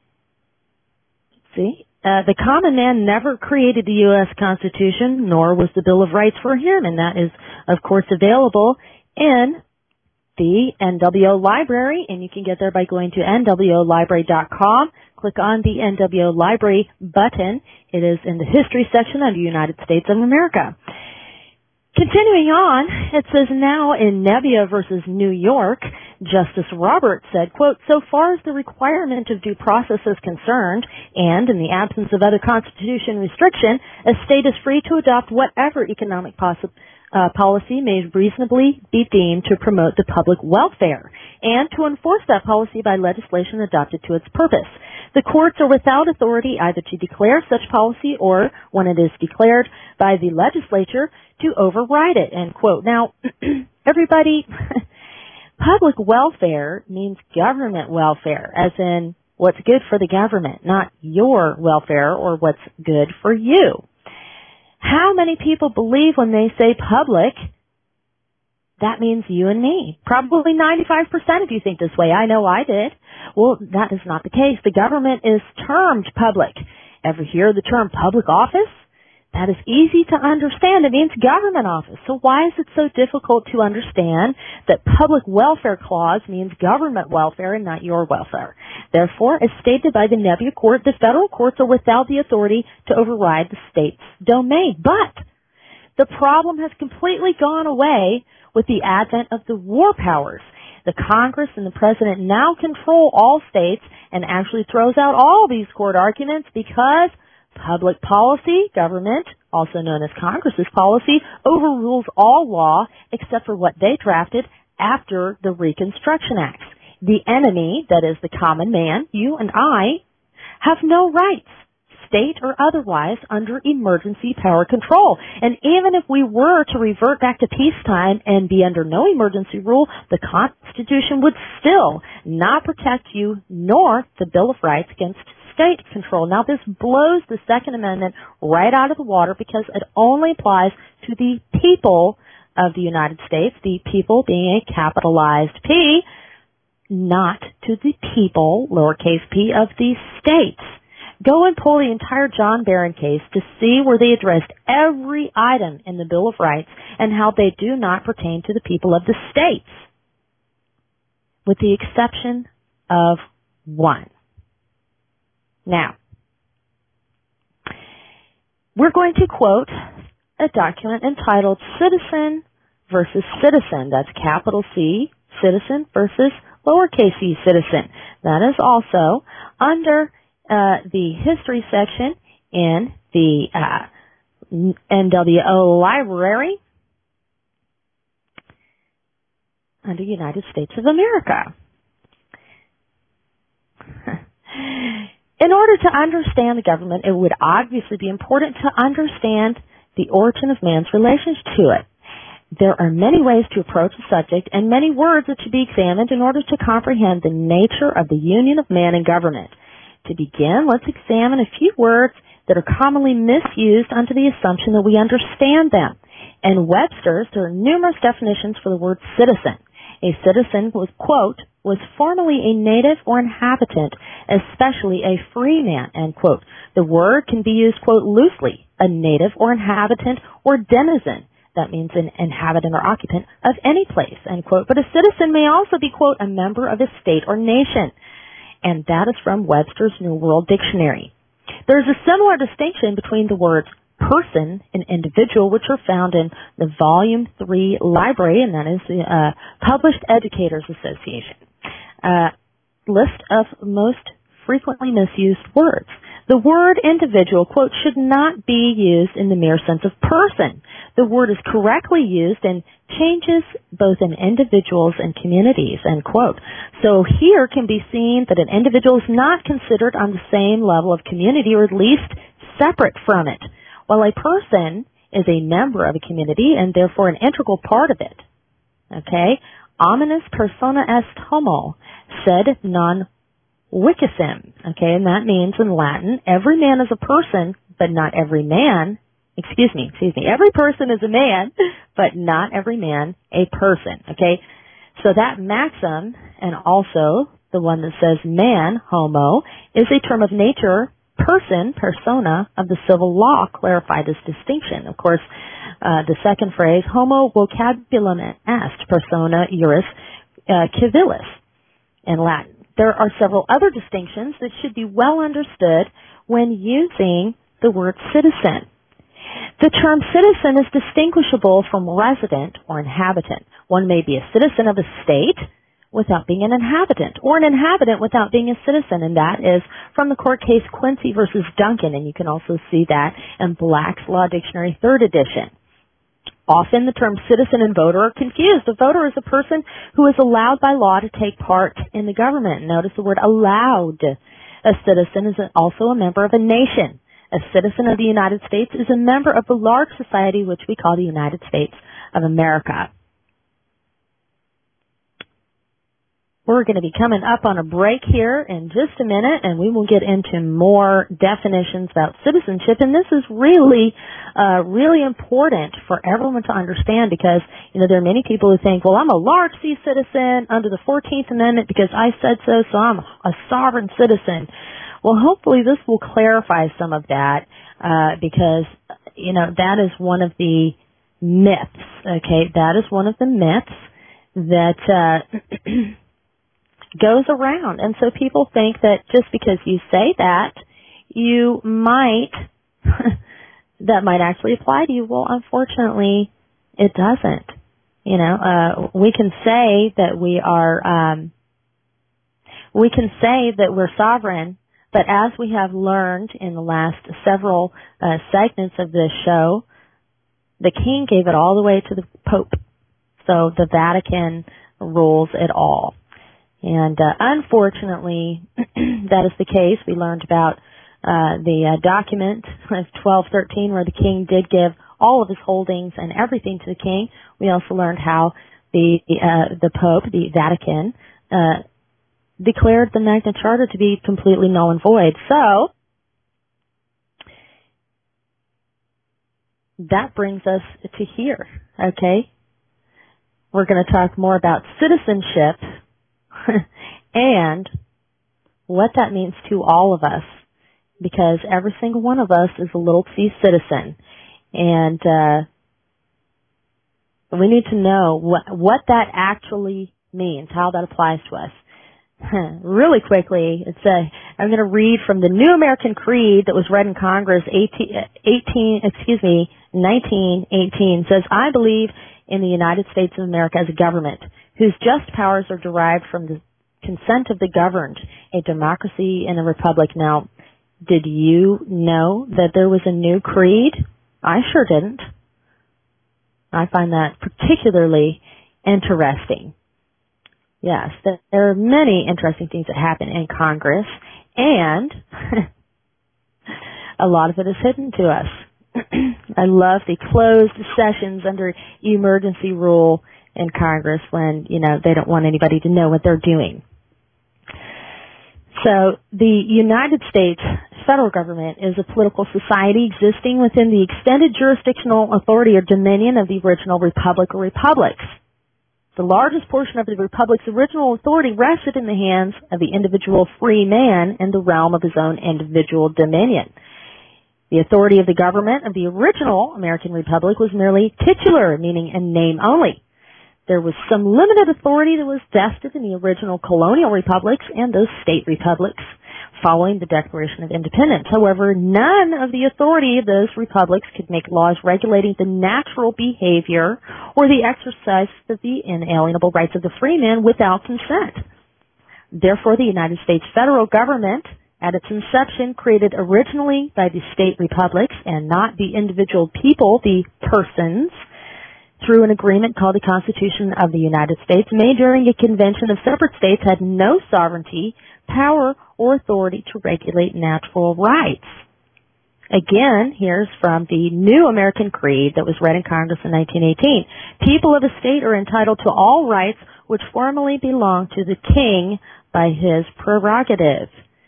see, uh, the common man never created the U S Constitution, nor was the Bill of Rights for him. And that is, of course, available in the N W O Library. And you can get there by going to N W O library dot com. Click on the N W O Library button. It is in the History section of the United States of America. Continuing on, it says now in Nebbia versus New York, Justice Roberts said, quote, so far as the requirement of due process is concerned, and in the absence of other constitution restriction, a state is free to adopt whatever economic possi- uh, policy may reasonably be deemed to promote the public welfare, and to enforce that policy by legislation adopted to its purpose. The courts are without authority either to declare such policy or, when it is declared by the legislature, to override it, end quote. Now, everybody, public welfare means government welfare, as in what's good for the government, not your welfare or what's good for you. How many people believe when they say public That means you and me. Probably ninety-five percent of you think this way. I know I did. Well, that is not the case. The government is termed public. Ever hear the term public office? That is easy to understand. It means government office. So why is it so difficult to understand that public welfare clause means government welfare and not your welfare? Therefore, as stated by the Nebula Court, the federal courts are without the authority to override the state's domain. But the problem has completely gone away with the advent of the war powers. The Congress and the President now control all states and actually throws out all these court arguments because public policy, government, also known as Congress's policy, overrules all law except for what they drafted after the Reconstruction Acts. The enemy, that is the common man, you and I, have no rights, state or otherwise, under emergency power control. And even if we were to revert back to peacetime and be under no emergency rule, the Constitution would still not protect you nor the Bill of Rights against state control. Now, this blows the Second Amendment right out of the water because it only applies to the people of the United States, the people being a capitalized P, not to the people, lowercase p, of the states. Go and pull the entire John Barron case to see where they addressed every item in the Bill of Rights and how they do not pertain to the people of the states, with the exception of one. Now, we're going to quote a document entitled Citizen versus Citizen. That's capital C, Citizen versus lowercase c, Citizen. That is also under uh, the history section in the uh, N W O library under United States of America. In order to understand the government, it would obviously be important to understand the origin of man's relations to it. There are many ways to approach the subject and many words that should be examined in order to comprehend the nature of the union of man and government. To begin, let's examine a few words that are commonly misused under the assumption that we understand them. In Webster's, there are numerous definitions for the word citizen. A citizen was, quote, was formerly a native or inhabitant, especially a free man, end quote. The word can be used, quote, loosely, a native or inhabitant or denizen. That means an inhabitant or occupant of any place, end quote. But a citizen may also be, quote, a member of a state or nation. And that is from Webster's New World Dictionary. There's a similar distinction between the words person and individual, which are found in the Volume three library, and that is the uh, Published Educators Association. Uh, list of most frequently misused words. The word individual, quote, should not be used in the mere sense of person. The word is correctly used and changes both in individuals and communities, end quote. So here can be seen that an individual is not considered on the same level of community, or at least separate from it, while a person is a member of a community and therefore an integral part of it. Okay? Omnis persona est homo, sed non vicissem. Okay, and that means in Latin, every man is a person, but not every man, excuse me, excuse me, every person is a man, but not every man a person. Okay? So that maxim, and also the one that says man, homo, is a term of nature. Person, persona, of the civil law clarify this distinction. Of course, uh, the second phrase, homo vocabulum est, persona iuris uh, civilis, in Latin. There are several other distinctions that should be well understood when using the word citizen. The term citizen is distinguishable from resident or inhabitant. One may be a citizen of a state without being an inhabitant, or an inhabitant without being a citizen, and that is from the court case Quincy versus Duncan, and you can also see that in Black's Law Dictionary, third edition. Often the terms citizen and voter are confused. A voter is a person who is allowed by law to take part in the government. Notice the word allowed. A citizen is also a member of a nation. A citizen of the United States is a member of the large society which we call the United States of America. We're going to be coming up on a break here in just a minute, and we will get into more definitions about citizenship. And this is really, uh, really important for everyone to understand because, you know, there are many people who think, well, I'm a large C citizen under the fourteenth Amendment because I said so, so I'm a sovereign citizen. Well, hopefully this will clarify some of that, uh, because, you know, that is one of the myths, okay? That is one of the myths that, uh, goes around. And so people think that just because you say that, you might, that might actually apply to you. Well, unfortunately, it doesn't. You know, uh, we can say that we are, um, we can say that we're sovereign, but as we have learned in the last several uh, segments of this show, the king gave it all the way to the Pope. So the Vatican rules it all. And uh, unfortunately, that is the case. We learned about uh, the uh, document of twelve thirteen where the king did give all of his holdings and everything to the king. We also learned how the uh, the Pope, the Vatican, uh, declared the Magna Charta to be completely null and void. So that brings us to here, okay? We're going to talk more about citizenship and what that means to all of us, because every single one of us is a little C citizen, and uh, we need to know what what that actually means, how that applies to us. Really quickly, it's a, I'm going to read from the New American Creed that was read in Congress eighteen, eighteen, excuse me, nineteen eighteen. It says, I believe in the United States of America as a government whose just powers are derived from the consent of the governed, a democracy and a republic. Now, did you know that there was a new creed? I sure didn't. I find that particularly interesting. Yes, there are many interesting things that happen in Congress, and a lot of it is hidden to us. I love the closed sessions under emergency rule in Congress when, you know, they don't want anybody to know what they're doing. So the United States federal government is a political society existing within the extended jurisdictional authority or dominion of the original republic or republics. The largest portion of the republic's original authority rested in the hands of the individual free man in the realm of his own individual dominion. The authority of the government of the original American Republic was merely titular, meaning in name only. There was some limited authority that was vested in the original colonial republics and those state republics following the Declaration of Independence. However, none of the authority of those republics could make laws regulating the natural behavior or the exercise of the inalienable rights of the free man without consent. Therefore, the United States federal government, at its inception, created originally by the state republics and not the individual people, the persons, through an agreement called the Constitution of the United States, made during a convention of separate states, had no sovereignty, power, or authority to regulate natural rights. Again, here's from the New American Creed that was read in Congress in nineteen eighteen. People of a state are entitled to all rights which formerly belonged to the king by his prerogative.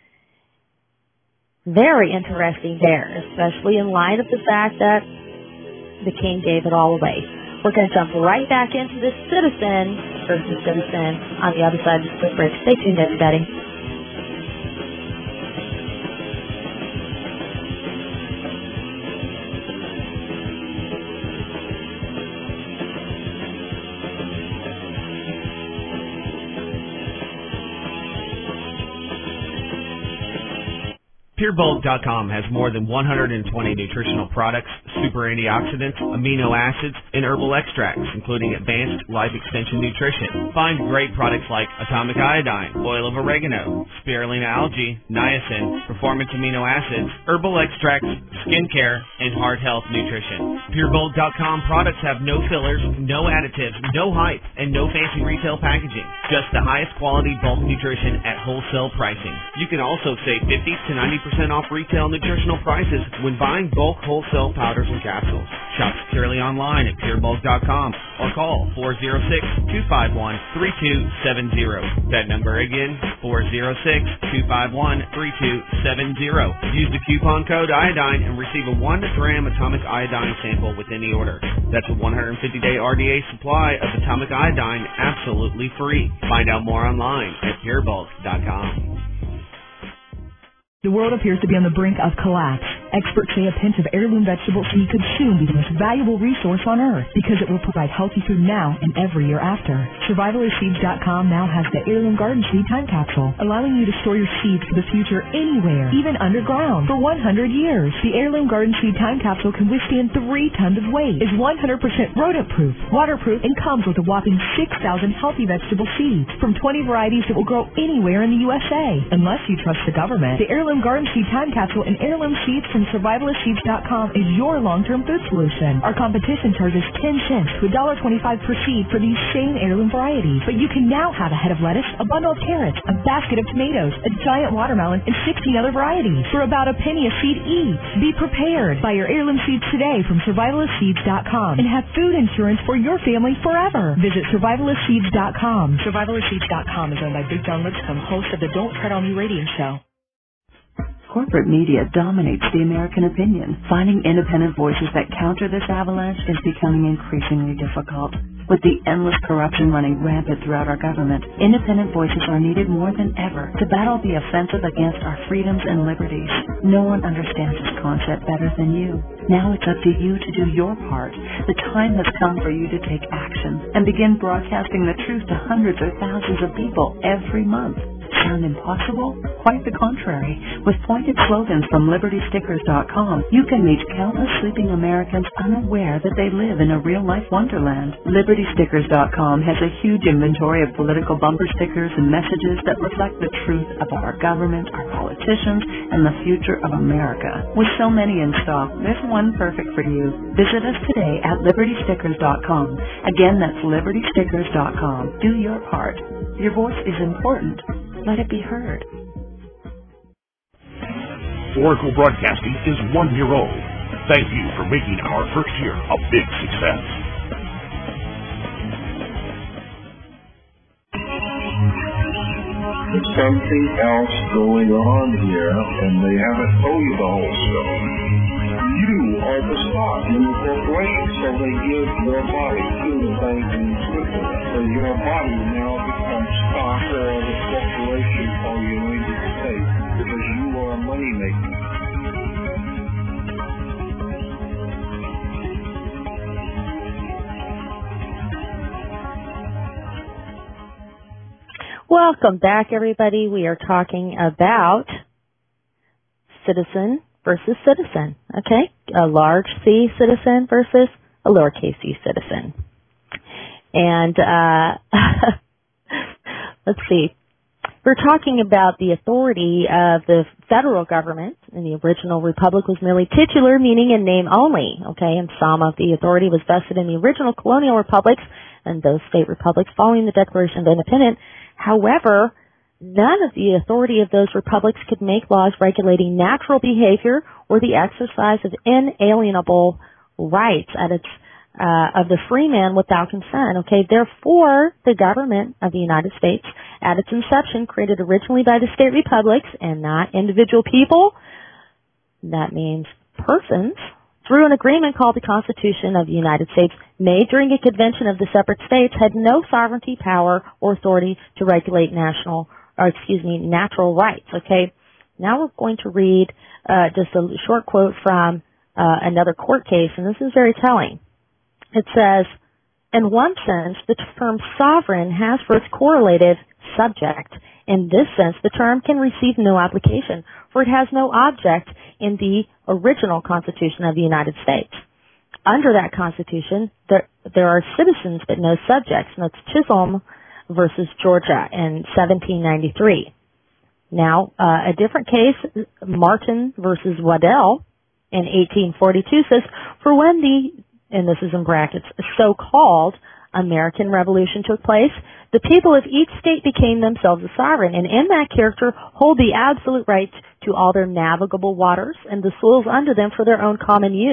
Very interesting there, especially in light of the fact that the king gave it all away. We're going to jump right back into this citizen versus citizen on the other side of this quick break. Stay tuned, everybody. Pure Bulk dot com has more than one hundred twenty nutritional products, super antioxidants, amino acids, and herbal extracts, including advanced life extension nutrition. Find great products like atomic iodine, oil of oregano, spirulina algae, niacin, performance amino acids, herbal extracts, skincare, and heart health nutrition. Pure Bulk dot com products have no fillers, no additives, no hype, and no fancy retail packaging. Just the highest quality bulk nutrition at wholesale pricing. You can also save fifty to ninety percent off retail nutritional prices when buying bulk wholesale powders and capsules. Shop securely online at pure bulk dot com or call four oh six, two five one, three two seven zero. That number again, four oh six, two five one, three two seven zero. Use the coupon code iodine and receive a one gram atomic iodine sample with any order. That's a one hundred fifty day R D A supply of atomic iodine absolutely free. Find out more online at pure bulk dot com. The world appears to be on the brink of collapse. Experts say a pinch of heirloom vegetable seed could soon be the most valuable resource on earth because it will provide healthy food now and every year after. Survivalist Seeds dot com now has the Heirloom Garden Seed Time Capsule, allowing you to store your seeds for the future anywhere, even underground, for one hundred years. The Heirloom Garden Seed Time Capsule can withstand three tons of weight, is one hundred percent rodent-proof, waterproof, and comes with a whopping six thousand healthy vegetable seeds from twenty varieties that will grow anywhere in the U S A. Unless you trust the government, the Heirloom Garden Seed Time Capsule and heirloom seeds from Survivalist Seeds dot com is your long-term food solution. Our competition charges ten cents to one dollar twenty-five per seed for these same heirloom varieties. But you can now have a head of lettuce, a bundle of carrots, a basket of tomatoes, a giant watermelon, and sixteen other varieties for about a penny a seed each. Be prepared. Buy your heirloom seeds today from Survivalist Seeds dot com and have food insurance for your family forever. Visit Survivalist Seeds dot com. Survivalist Seeds dot com is owned by Big John Lipscomb, host of the Don't Tread on Me radio show. Corporate media dominates the American opinion. Finding independent voices that counter this avalanche is becoming increasingly difficult. With the endless corruption running rampant throughout our government, independent voices are needed more than ever to battle the offensive against our freedoms and liberties. No one understands this concept better than you. Now it's up to you to do your part. The time has come for you to take action and begin broadcasting the truth to hundreds or thousands of people every month. Sound impossible? Quite the contrary. With pointed slogans from Liberty Stickers dot com, you can reach countless sleeping Americans unaware that they live in a real-life wonderland. Liberty Stickers dot com has a huge inventory of political bumper stickers and messages that reflect the truth about our government, our politicians, and the future of America. With so many in stock, there's one perfect for you. Visit us today at Liberty Stickers dot com. Again, that's Liberty Stickers dot com. Do your part. Your voice is important. Let it be heard. Oracle Broadcasting is one year old. Thank you for making our first year a big success. There's something else going on here, and they haven't told you the whole story. You are the stock in the corporation, so they give your body to the bank in Switzerland. So your body now becomes stock for the corporation for the United States because you are a moneymaker. Welcome back, everybody. We are talking about citizen versus citizen, okay? A large C citizen versus a lowercase c citizen. And uh, let's see. We're talking about the authority of the federal government. In the original republic was merely titular, meaning in name only, okay? And some of the authority was vested in the original colonial republics and those state republics following the Declaration of Independence. However, none of the authority of those republics could make laws regulating natural behavior or the exercise of inalienable rights at its, uh, of the free man without consent. Okay, therefore, the government of the United States, at its inception, created originally by the state republics and not individual people, that means persons, through an agreement called the Constitution of the United States, made during a convention of the separate states, had no sovereignty, power, or authority to regulate national, or excuse me, natural rights. Okay, now we're going to read uh, just a short quote from uh, another court case, and this is very telling. It says, in one sense, the term sovereign has for its correlative subject. In this sense, the term can receive no application, for it has no object in the original Constitution of the United States. Under that Constitution, there, there are citizens but no subjects, and that's Chisholm versus Georgia in seventeen ninety-three. Now, uh, a different case, Martin versus Waddell in eighteen forty-two says, for when the, and this is in brackets, so-called American Revolution took place, the people of each state became themselves a sovereign, and in that character hold the absolute right to all their navigable waters and the soils under them for their own common use.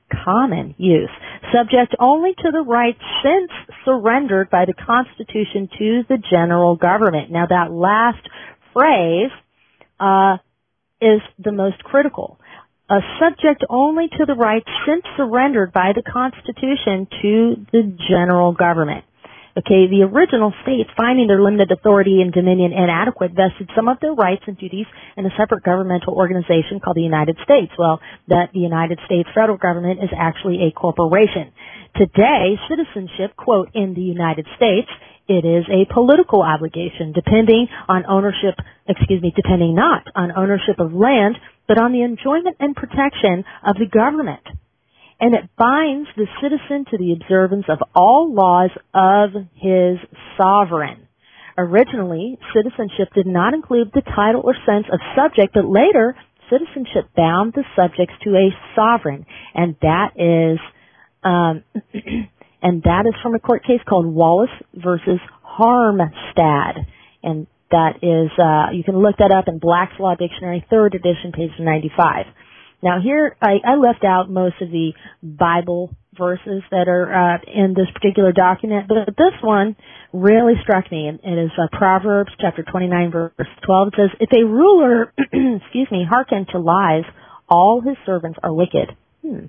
common use, subject only to the rights since surrendered by the Constitution to the general government. Now that last phrase uh, is the most critical. Uh, subject only to the rights since surrendered by the Constitution to the general government. Okay, the original states, finding their limited authority and dominion inadequate, vested some of their rights and duties in a separate governmental organization called the United States. Well, that the United States federal government is actually a corporation. Today, citizenship, quote, in the United States, it is a political obligation depending on ownership, excuse me, depending not on ownership of land, but on the enjoyment and protection of the government. And it binds the citizen to the observance of all laws of his sovereign. Originally, citizenship did not include the title or sense of subject, but later, citizenship bound the subjects to a sovereign. And that is, um, and that is from a court case called Wallace versus Harmstad. And that is, uh, you can look that up in Black's Law Dictionary, third edition, page ninety-five. Now here, I, I left out most of the Bible verses that are uh, in this particular document, but this one really struck me. It is uh, Proverbs chapter twenty-nine, verse twelve. It says, "If a ruler, excuse me, hearken to lies, all his servants are wicked." Hmm.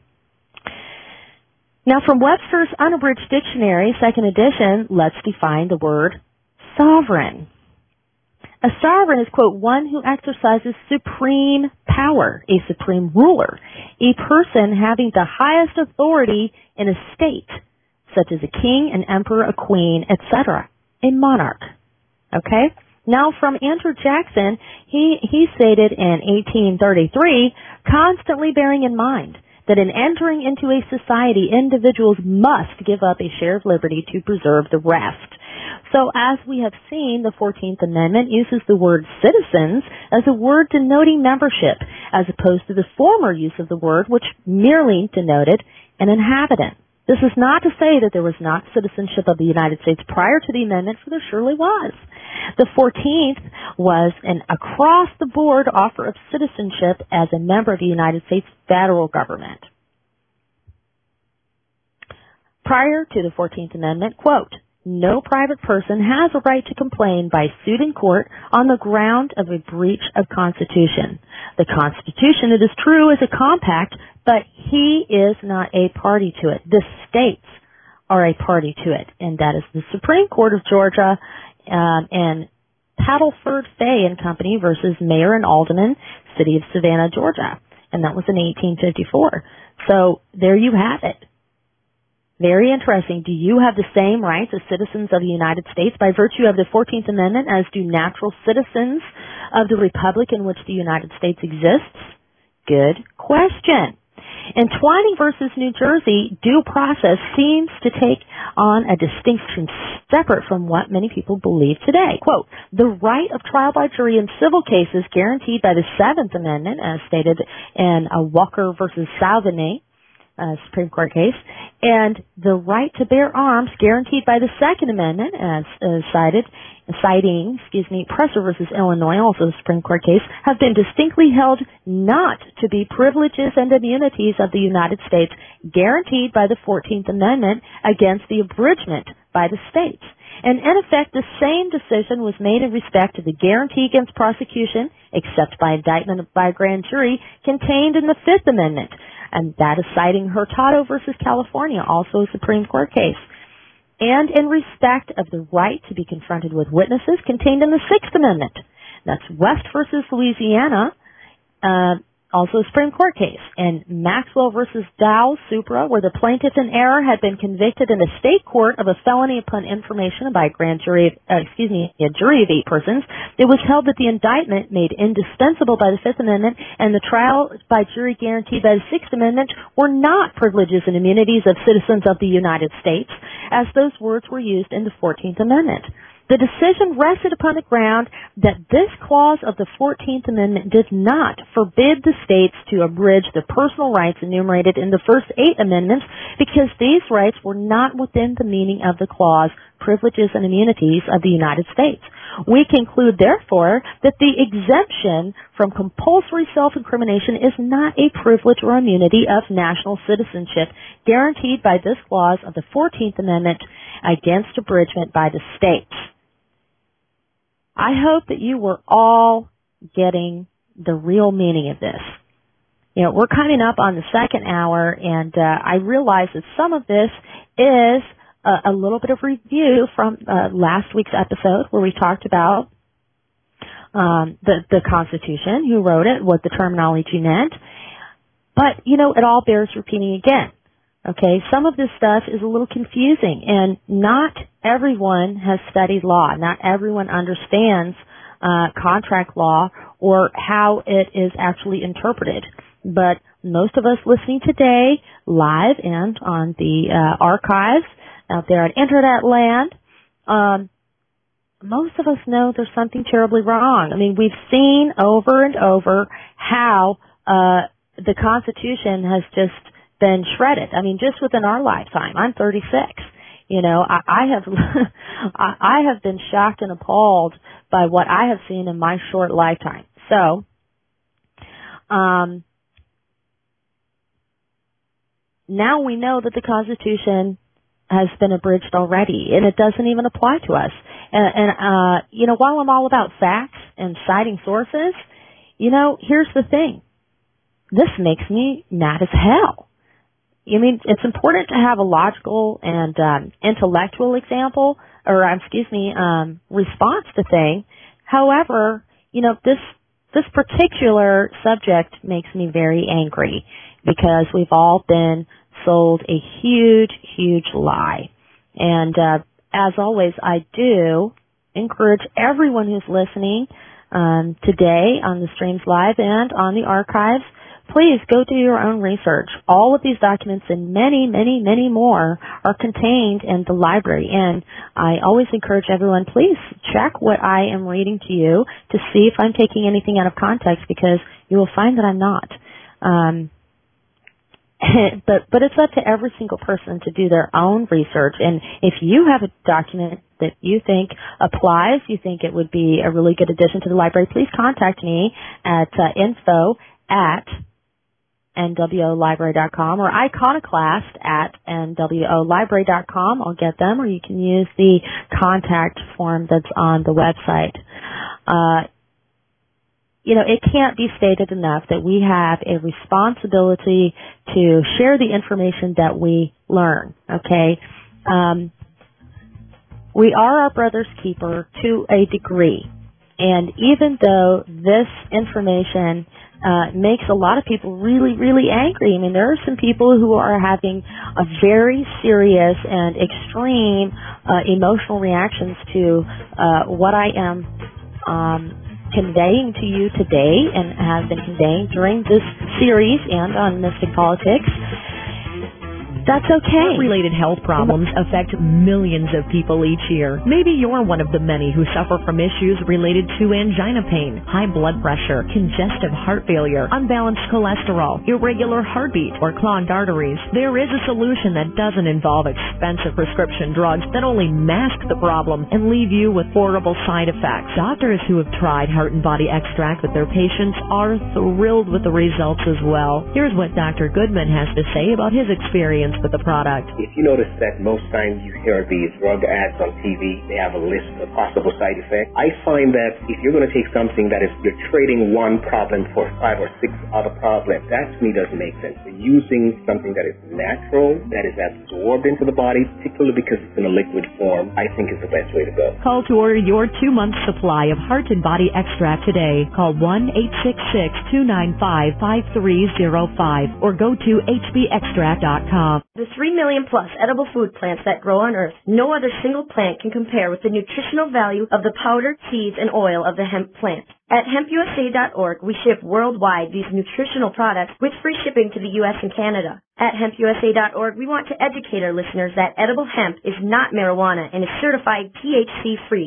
Now from Webster's Unabridged Dictionary, second edition, let's define the word sovereign. A sovereign is, quote, one who exercises supreme power, a supreme ruler, a person having the highest authority in a state, such as a king, an emperor, a queen, et cetera, a monarch. Okay? Now from Andrew Jackson, he, he stated in eighteen thirty-three, constantly bearing in mind that in entering into a society, individuals must give up a share of liberty to preserve the rest. So as we have seen, the fourteenth Amendment uses the word citizens as a word denoting membership, as opposed to the former use of the word, which merely denoted an inhabitant. This is not to say that there was not citizenship of the United States prior to the amendment, for there surely was. The fourteenth was an across-the-board offer of citizenship as a member of the United States federal government. Prior to the fourteenth Amendment, quote, no private person has a right to complain by suit in court on the ground of a breach of Constitution. The Constitution, it is true, is a compact, but he is not a party to it. The states are a party to it, and that is the Supreme Court of Georgia um, and Paddleford Fay and Company versus Mayor and Alderman, City of Savannah, Georgia, and that was in eighteen fifty-four. So there you have it. Very interesting. Do you have the same rights as citizens of the United States by virtue of the fourteenth Amendment as do natural citizens of the republic in which the United States exists? Good question. In Twining versus New Jersey, due process seems to take on a distinction separate from what many people believe today. Quote, the right of trial by jury in civil cases guaranteed by the Seventh Amendment, as stated in uh, Walker versus Salvini, Uh, Supreme Court case, and the right to bear arms guaranteed by the Second Amendment, as uh, cited, citing, excuse me, Presser versus Illinois, also a Supreme Court case, have been distinctly held not to be privileges and immunities of the United States guaranteed by the fourteenth Amendment against the abridgment by the states. And in effect, the same decision was made in respect to the guarantee against prosecution, except by indictment by a grand jury, contained in the Fifth Amendment. And that is citing Hurtado versus California, also a Supreme Court case. And in respect of the right to be confronted with witnesses contained in the Sixth Amendment. That's West versus Louisiana, uh, also a Supreme Court case. And Maxwell versus Dow Supra, where the plaintiff in error had been convicted in a state court of a felony upon information by a grand jury, uh, excuse me, a jury of eight persons. It was held that the indictment made indispensable by the Fifth Amendment and the trial by jury guaranteed by the Sixth Amendment were not privileges and immunities of citizens of the United States, as those words were used in the fourteenth Amendment. The decision rested upon the ground that this clause of the fourteenth Amendment did not forbid the states to abridge the personal rights enumerated in the first eight amendments because these rights were not within the meaning of the clause privileges and immunities of the United States. We conclude, therefore, that the exemption from compulsory self-incrimination is not a privilege or immunity of national citizenship guaranteed by this clause of the fourteenth Amendment against abridgment by the states. I hope that you were all getting the real meaning of this. You know, we're coming up on the second hour, and uh, I realize that some of this is a, a little bit of review from uh, last week's episode where we talked about um, the, the Constitution, who wrote it, what the terminology meant. But, you know, it all bears repeating again. Okay, some of this stuff is a little confusing, and not everyone has studied law. Not everyone understands uh, contract law or how it is actually interpreted. But most of us listening today, live and on the uh, archives out there at Internet land, um, most of us know there's something terribly wrong. I mean, we've seen over and over how uh, the Constitution has just been shredded. I mean, just within our lifetime. I'm thirty-six. You know, I, I have I have been shocked and appalled by what I have seen in my short lifetime. So, um, now we know that the Constitution has been abridged already, and it doesn't even apply to us. And, and uh, you know, while I'm all about facts and citing sources, you know, here's the thing. This makes me mad as hell. I mean, it's important to have a logical and um, intellectual example, or um, excuse me, um, response to things. However, you know, this this particular subject makes me very angry because we've all been sold a huge, huge lie. And uh, as always, I do encourage everyone who's listening um, today on the streams live and on the archives, please go do your own research. All of these documents and many, many, many more are contained in the library. And I always encourage everyone, please check what I am reading to you to see if I'm taking anything out of context, because you will find that I'm not. Um, but but it's up to every single person to do their own research. And if you have a document that you think applies, you think it would be a really good addition to the library, please contact me at uh, info at N W O library dot com or iconoclast at N W O library dot com. I'll get them, or you can use the contact form that's on the website. Uh, you know, it can't be stated enough that we have a responsibility to share the information that we learn, okay? Um, we are our brother's keeper to a degree. And even though this information uh, makes a lot of people really, really angry, I mean, there are some people who are having a very serious and extreme uh, emotional reactions to uh, what I am um, conveying to you today and have been conveying during this series and on Mystic Politics. That's okay. Heart-related health problems affect millions of people each year. Maybe you're one of the many who suffer from issues related to angina pain, high blood pressure, congestive heart failure, unbalanced cholesterol, irregular heartbeat, or clogged arteries. There is a solution that doesn't involve expensive prescription drugs that only mask the problem and leave you with horrible side effects. Doctors who have tried Heart and Body Extract with their patients are thrilled with the results as well. Here's what Doctor Goodman has to say about his experience with the product. If you notice that most times you hear these drug ads on T V, they have a list of possible side effects. I find that if you're going to take something that is, you're trading one problem for five or six other problems, that to me doesn't make sense. You're using something that is natural, that is absorbed into the body, particularly because it's in a liquid form, I think is the best way to go. Call to order your two-month supply of Heart and Body Extract today. Call one eight six six, two nine five, five three zero five or go to H B extract dot com. The three million plus edible food plants that grow on Earth, no other single plant can compare with the nutritional value of the powder, seeds, and oil of the hemp plant. At hemp U S A dot org, we ship worldwide these nutritional products with free shipping to the U S and Canada. At hemp U S A dot org, we want to educate our listeners that edible hemp is not marijuana and is certified T H C free.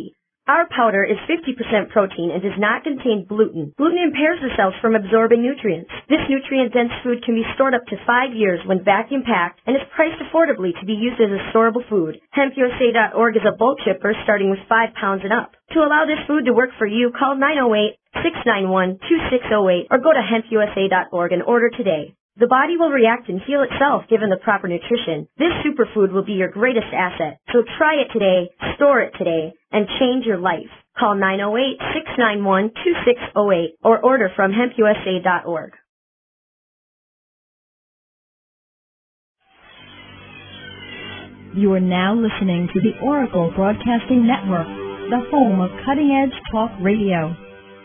Our powder is fifty percent protein and does not contain gluten. Gluten impairs the cells from absorbing nutrients. This nutrient-dense food can be stored up to five years when vacuum-packed and is priced affordably to be used as a storable food. Hemp U S A dot org is a bulk shipper starting with five pounds and up. To allow this food to work for you, call nine oh eight, six nine one, two six oh eight or go to hemp U S A dot org and order today. The body will react and heal itself given the proper nutrition. This superfood will be your greatest asset. So try it today, store it today, and change your life. Call nine oh eight, six nine one, two six oh eight or order from hemp U S A dot org. You are now listening to the Oracle Broadcasting Network, the home of cutting-edge talk radio.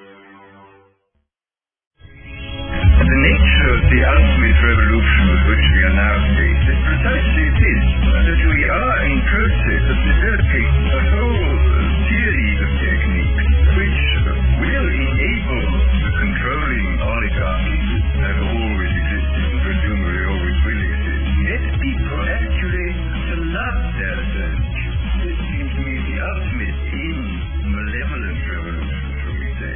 The nature of the ultimate revolution with which we are now faced is precisely this, that we are in process of developing a whole series of techniques which will enable the controlling oligarchies that have always existed and presumably always will exist. Let people actually to love their search. This seems to me the ultimate in malevolent revolution, shall we say.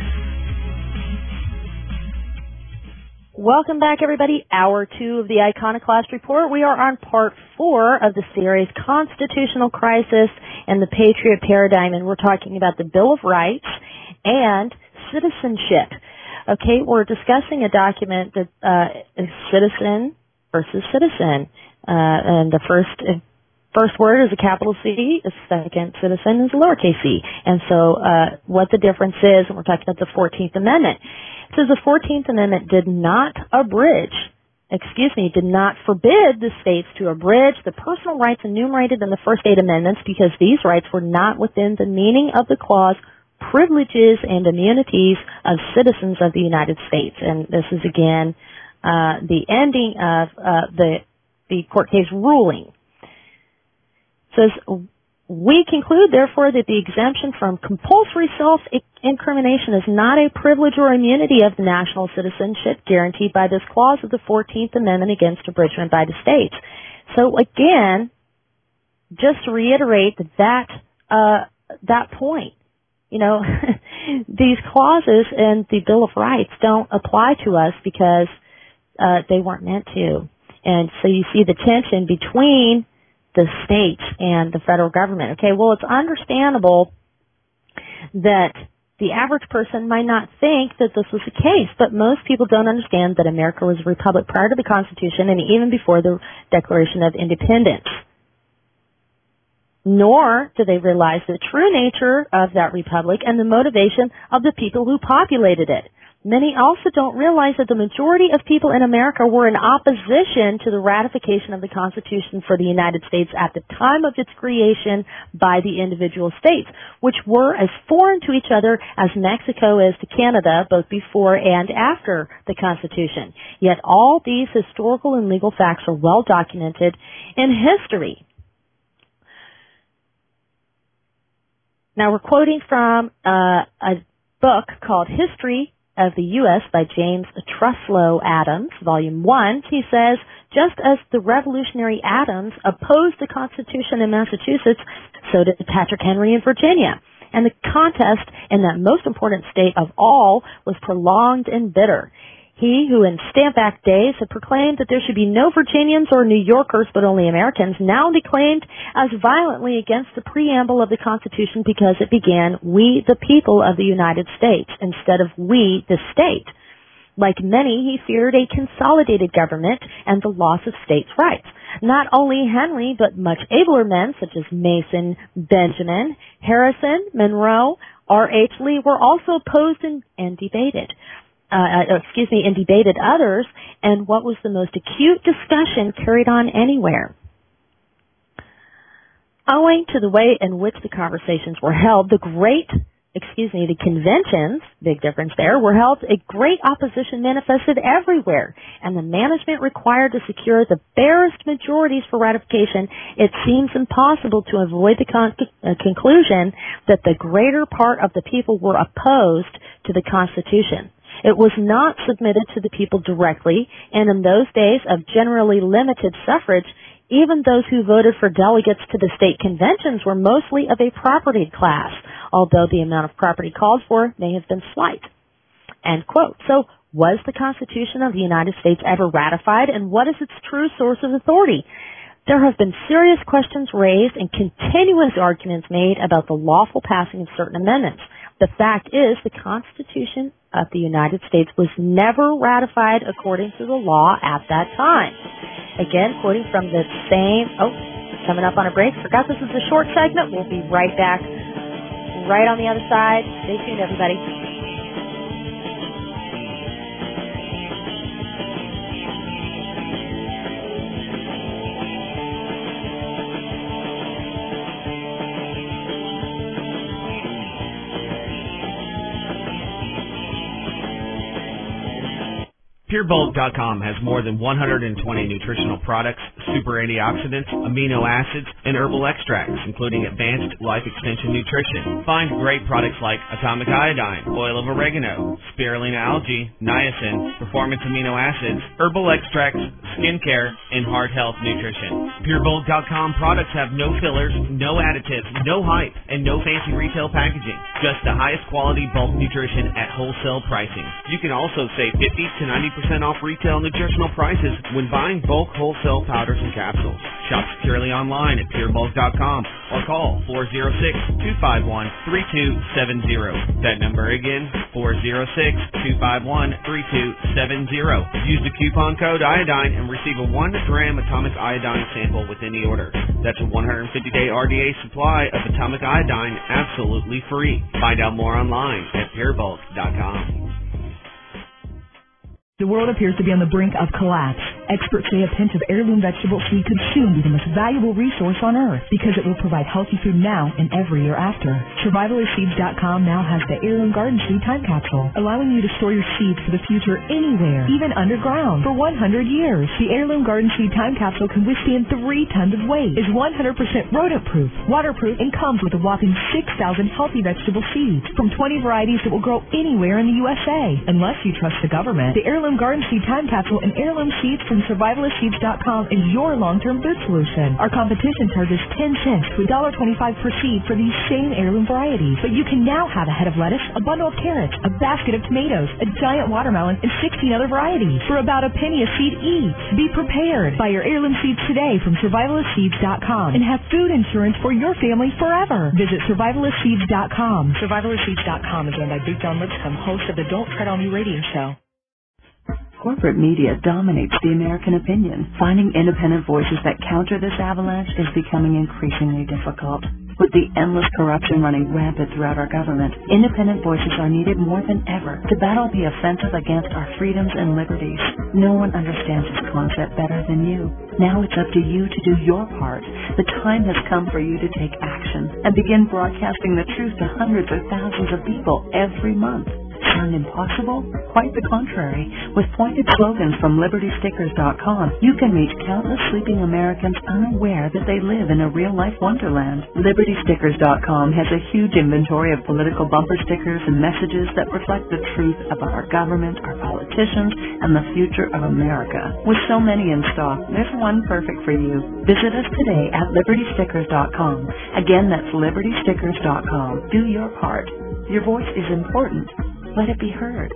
Welcome back, everybody. Hour two of the Iconoclast Report. We are on part four of the series, Constitutional Crisis and the Patriot Paradigm, and we're talking about the Bill of Rights and citizenship. Okay, we're discussing a document that uh, is citizen versus citizen, uh, and the first uh, first word is a capital C, the second citizen is a lowercase c. And so uh, what the difference is, and we're talking about the fourteenth Amendment. It says the fourteenth Amendment did not abridge, excuse me, did not forbid the states to abridge the personal rights enumerated in the first eight amendments because these rights were not within the meaning of the clause privileges and immunities of citizens of the United States. And this is again uh, the ending of uh, the the court case ruling. It says, we conclude, therefore, that the exemption from compulsory self-incrimination is not a privilege or immunity of the national citizenship guaranteed by this clause of the fourteenth Amendment against abridgment by the states. So, again, just to reiterate that uh, that point, you know, these clauses in the Bill of Rights don't apply to us because uh, they weren't meant to. And so you see the tension between the states and the federal government. Okay, well, it's understandable that the average person might not think that this was the case, but most people don't understand that America was a republic prior to the Constitution and even before the Declaration of Independence. Nor do they realize the true nature of that republic and the motivation of the people who populated it. Many also don't realize that the majority of people in America were in opposition to the ratification of the Constitution for the United States at the time of its creation by the individual states, which were as foreign to each other as Mexico is to Canada, both before and after the Constitution. Yet all these historical and legal facts are well documented in history. Now we're quoting from uh, a book called History of the U S by James Truslow Adams, Volume one. He says, just as the revolutionary Adams opposed the Constitution in Massachusetts, so did Patrick Henry in Virginia. And the contest in that most important state of all was prolonged and bitter. He, who in Stamp Act days had proclaimed that there should be no Virginians or New Yorkers but only Americans, now declaimed as violently against the preamble of the Constitution because it began, we the people of the United States, instead of we the state. Like many, he feared a consolidated government and the loss of states' rights. Not only Henry, but much abler men such as Mason, Benjamin, Harrison, Monroe, R H Lee were also opposed and, and debated. Uh, excuse me, and debated others, and what was the most acute discussion carried on anywhere. Owing to the way in which the conversations were held, the great, excuse me, the conventions, big difference there, were held, a great opposition manifested everywhere, and the management required to secure the barest majorities for ratification. It seems impossible to avoid the con- uh, conclusion that the greater part of the people were opposed to the Constitution. It was not submitted to the people directly, and in those days of generally limited suffrage, Even those who voted for delegates to the state conventions were mostly of a property class, although the amount of property called for may have been slight. End quote. So, was the Constitution of the United States ever ratified, and what is its true source of authority? There have been serious questions raised and continuous arguments made about the lawful passing of certain amendments. The fact is, the Constitution of the United States was never ratified according to the law at that time. Again, quoting from the same, oh, coming up on a break. Forgot this is a short segment. We'll be right back, right on the other side. Stay tuned, everybody. Pure Bulk dot com has more than one hundred twenty nutritional products, super antioxidants, amino acids, and herbal extracts, including advanced life extension nutrition. Find great products like atomic iodine, oil of oregano, spirulina algae, niacin, performance amino acids, herbal extracts, skincare, and heart health nutrition. Pure Bulk dot com products have no fillers, no additives, no hype, and no fancy retail packaging. Just the highest quality bulk nutrition at wholesale pricing. You can also save fifty to ninety percent off retail nutritional prices when buying bulk wholesale powders and capsules. Shop securely online at Pure Bulk dot com or call four oh six, two five one, three two seven zero. That number again, four oh six, two five one, three two seven zero. Use the coupon code iodine and receive a one gram atomic iodine sample with any order. That's a one hundred fifty day R D A supply of atomic iodine absolutely free. Find out more online at Pure Bulk dot com. The world appears to be on the brink of collapse. Experts say a pinch of heirloom vegetable seed could soon be the most valuable resource on earth because it will provide healthy food now and every year after. Survivalist Seeds dot com now has the Heirloom Garden Seed Time Capsule, allowing you to store your seeds for the future anywhere, even underground, for one hundred years. The Heirloom Garden Seed Time Capsule can withstand three tons of weight, is one hundred percent rodent-proof, waterproof, and comes with a whopping six thousand healthy vegetable seeds from twenty varieties that will grow anywhere in the U S A. Unless you trust the government, the Heirloom Garden Seed Time Capsule and heirloom seeds from Survivalist Seeds dot com is your long-term food solution. Our competition charges ten cents to one dollar twenty-five per seed for these same heirloom varieties. But you can now have a head of lettuce, a bundle of carrots, a basket of tomatoes, a giant watermelon, and sixteen other varieties for about a penny a seed each. Be prepared. Buy your heirloom seeds today from Survivalist Seeds dot com and have food insurance for your family forever. Visit Survivalist Seeds dot com. Survivalist Seeds dot com is owned by Big John Lipscomb, host of the Don't Tread on Me radio show. Corporate media dominates the American opinion. Finding independent voices that counter this avalanche is becoming increasingly difficult. With the endless corruption running rampant throughout our government, independent voices are needed more than ever to battle the offensive against our freedoms and liberties. No one understands this concept better than you. Now it's up to you to do your part. The time has come for you to take action and begin broadcasting the truth to hundreds or thousands of people every month. Sound impossible? Quite the contrary. With pointed slogans from Liberty Stickers dot com, you can reach countless sleeping Americans unaware that they live in a real-life wonderland. Liberty Stickers dot com has a huge inventory of political bumper stickers and messages that reflect the truth about our government, our politicians, and the future of America. With so many in stock, there's one perfect for you. Visit us today at Liberty Stickers dot com. Again, that's Liberty Stickers dot com. Do your part. Your voice is important. Let it be heard.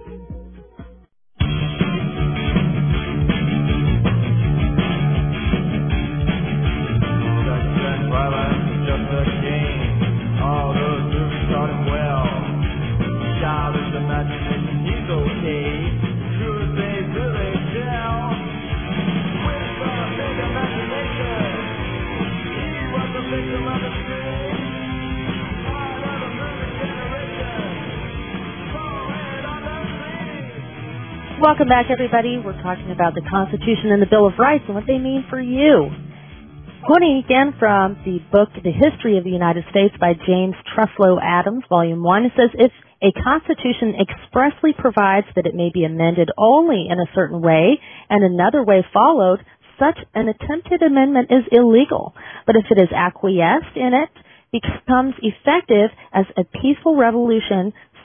Welcome back, everybody. We're talking about the Constitution and the Bill of Rights and what they mean for you. Quoting again from the book, The History of the United States by James Truslow Adams, Volume one, it says, if a Constitution expressly provides that it may be amended only in a certain way and another way followed, such an attempted amendment is illegal. But if it is acquiesced in it, becomes effective as a peaceful revolution,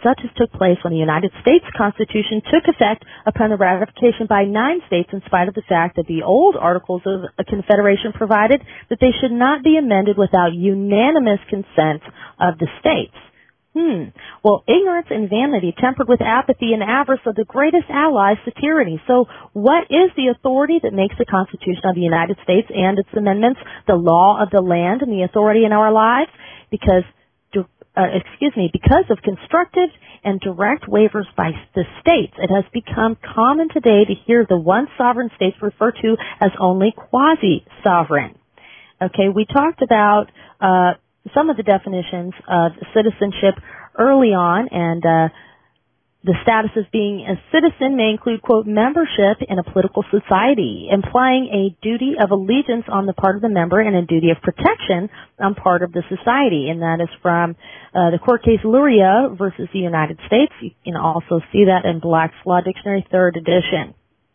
such as took place when the United States Constitution took effect upon the ratification by nine states, in spite of the fact that the old Articles of Confederation provided that they should not be amended without unanimous consent of the states. Hmm. Well, ignorance and vanity tempered with apathy and avarice are the greatest allies to tyranny. So what is the authority that makes the Constitution of the United States and its amendments the law of the land and the authority in our lives? Because, uh, excuse me, because of constructive and direct waivers by the states, it has become common today to hear the one sovereign states referred to as only quasi-sovereign. Okay, we talked about, uh, some of the definitions of citizenship early on, and uh, the status of being a citizen may include, quote, membership in a political society, implying a duty of allegiance on the part of the member and a duty of protection on part of the society. And that is from uh, the court case Luria versus the United States. You can also see that in Black's Law Dictionary, third edition.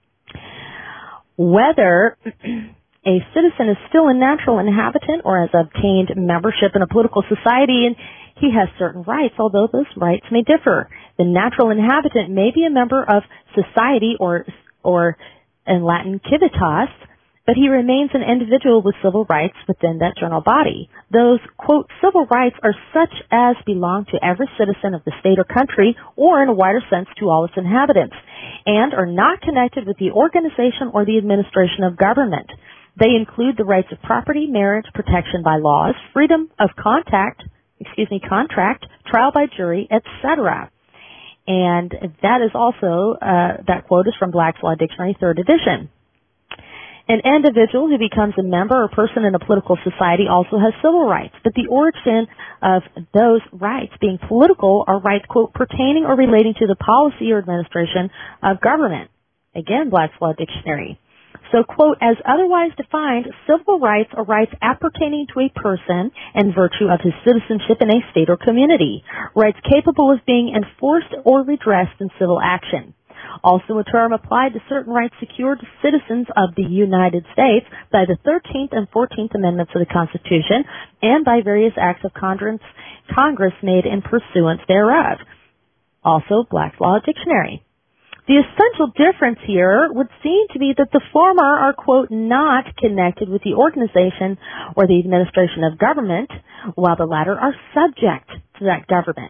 Whether a citizen is still a natural inhabitant or has obtained membership in a political society, and he has certain rights, although those rights may differ. The natural inhabitant may be a member of society, or, or in Latin, civitas, but he remains an individual with civil rights within that general body. Those, quote, civil rights are such as belong to every citizen of the state or country, or in a wider sense to all its inhabitants, and are not connected with the organization or the administration of government. They include the rights of property, marriage, protection by laws, freedom of contact, excuse me, contract, trial by jury, et cetera. And that is also, uh, that quote is from Black's Law Dictionary, third edition. An individual who becomes a member or person in a political society also has civil rights, but the origin of those rights being political are rights, quote, pertaining or relating to the policy or administration of government. Again, Black's Law Dictionary. So, quote, as otherwise defined, civil rights are rights appertaining to a person in virtue of his citizenship in a state or community, rights capable of being enforced or redressed in civil action. Also a term applied to certain rights secured to citizens of the United States by the thirteenth and fourteenth Amendments of the Constitution and by various acts of Congress, Congress made in pursuance thereof. Also, Black's Law Dictionary. The essential difference here would seem to be that the former are, quote, not connected with the organization or the administration of government, while the latter are subject to that government.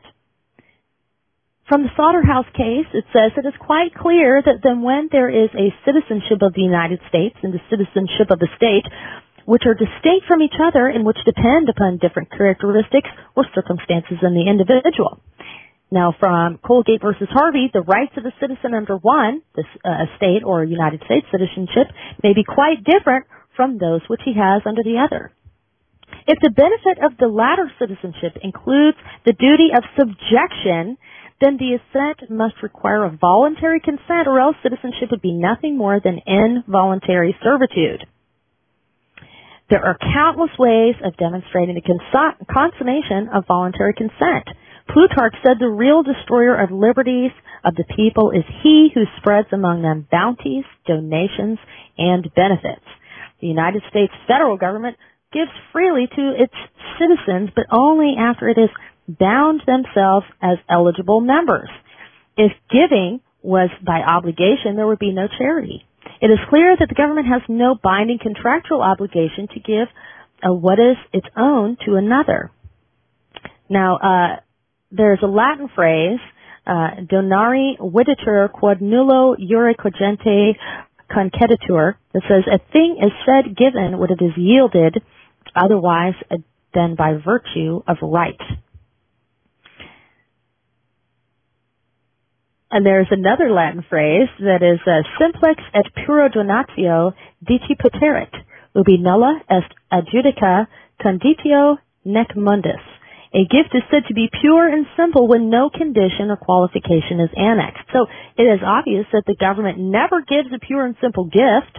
From the Slaughterhouse case, it says it is quite clear that then when there is a citizenship of the United States and the citizenship of the state, which are distinct from each other and which depend upon different characteristics or circumstances in the individual. Now, from Colgate versus Harvey, the rights of a citizen under one, this uh, state or United States citizenship, may be quite different from those which he has under the other. If the benefit of the latter citizenship includes the duty of subjection, then the assent must require a voluntary consent, or else citizenship would be nothing more than involuntary servitude. There are countless ways of demonstrating the cons- consummation of voluntary consent. Plutarch said the real destroyer of liberties of the people is he who spreads among them bounties, donations, and benefits. The United States federal government gives freely to its citizens, but only after it has bound themselves as eligible members. If giving was by obligation, there would be no charity. It is clear that the government has no binding contractual obligation to give uh, what is its own to another. Now, uh, there's a Latin phrase, uh, donari videtur quod nullo jure cogente conceditur, that says a thing is said given what it is yielded otherwise than by virtue of right. And there's another Latin phrase that is uh, simplex et puro donatio dici poterit, ubi nulla est adjudica conditio nec mundus. A gift is said to be pure and simple when no condition or qualification is annexed. So it is obvious that the government never gives a pure and simple gift.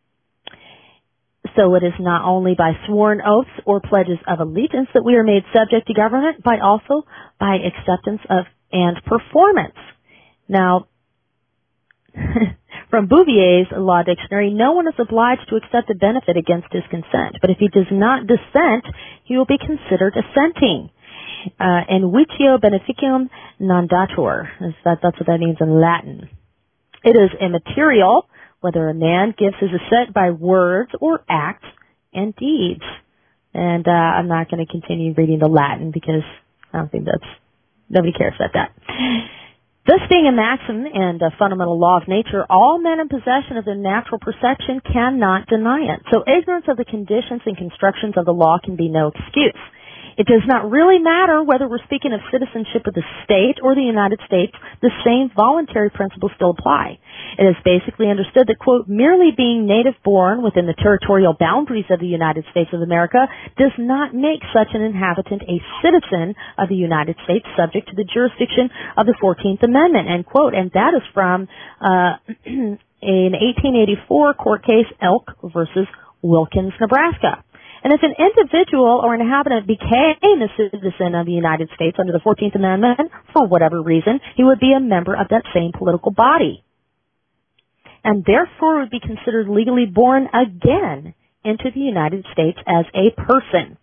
So it is not only by sworn oaths or pledges of allegiance that we are made subject to government, but also by acceptance of and performance. Now, from Bouvier's Law Dictionary, no one is obliged to accept a benefit against his consent, but if he does not dissent, he will be considered assenting. Uh, invitio beneficium non datur. That, that's what that means in Latin. It is immaterial whether a man gives his assent by words or acts and deeds. And uh, I'm not going to continue reading the Latin because I don't think that's, nobody cares about that. This being a maxim and a fundamental law of nature, all men in possession of their natural perception cannot deny it. So ignorance of the conditions and constructions of the law can be no excuse. It does not really matter whether we're speaking of citizenship of the state or the United States, the same voluntary principles still apply. It is basically understood that, quote, merely being native-born within the territorial boundaries of the United States of America does not make such an inhabitant a citizen of the United States subject to the jurisdiction of the fourteenth Amendment, end quote. And that is from uh, an eighteen eighty-four court case, Elk versus Wilkins, Nebraska. And if an individual or inhabitant became a citizen of the United States under the fourteenth Amendment, for whatever reason, he would be a member of that same political body. And therefore would be considered legally born again into the United States as a person.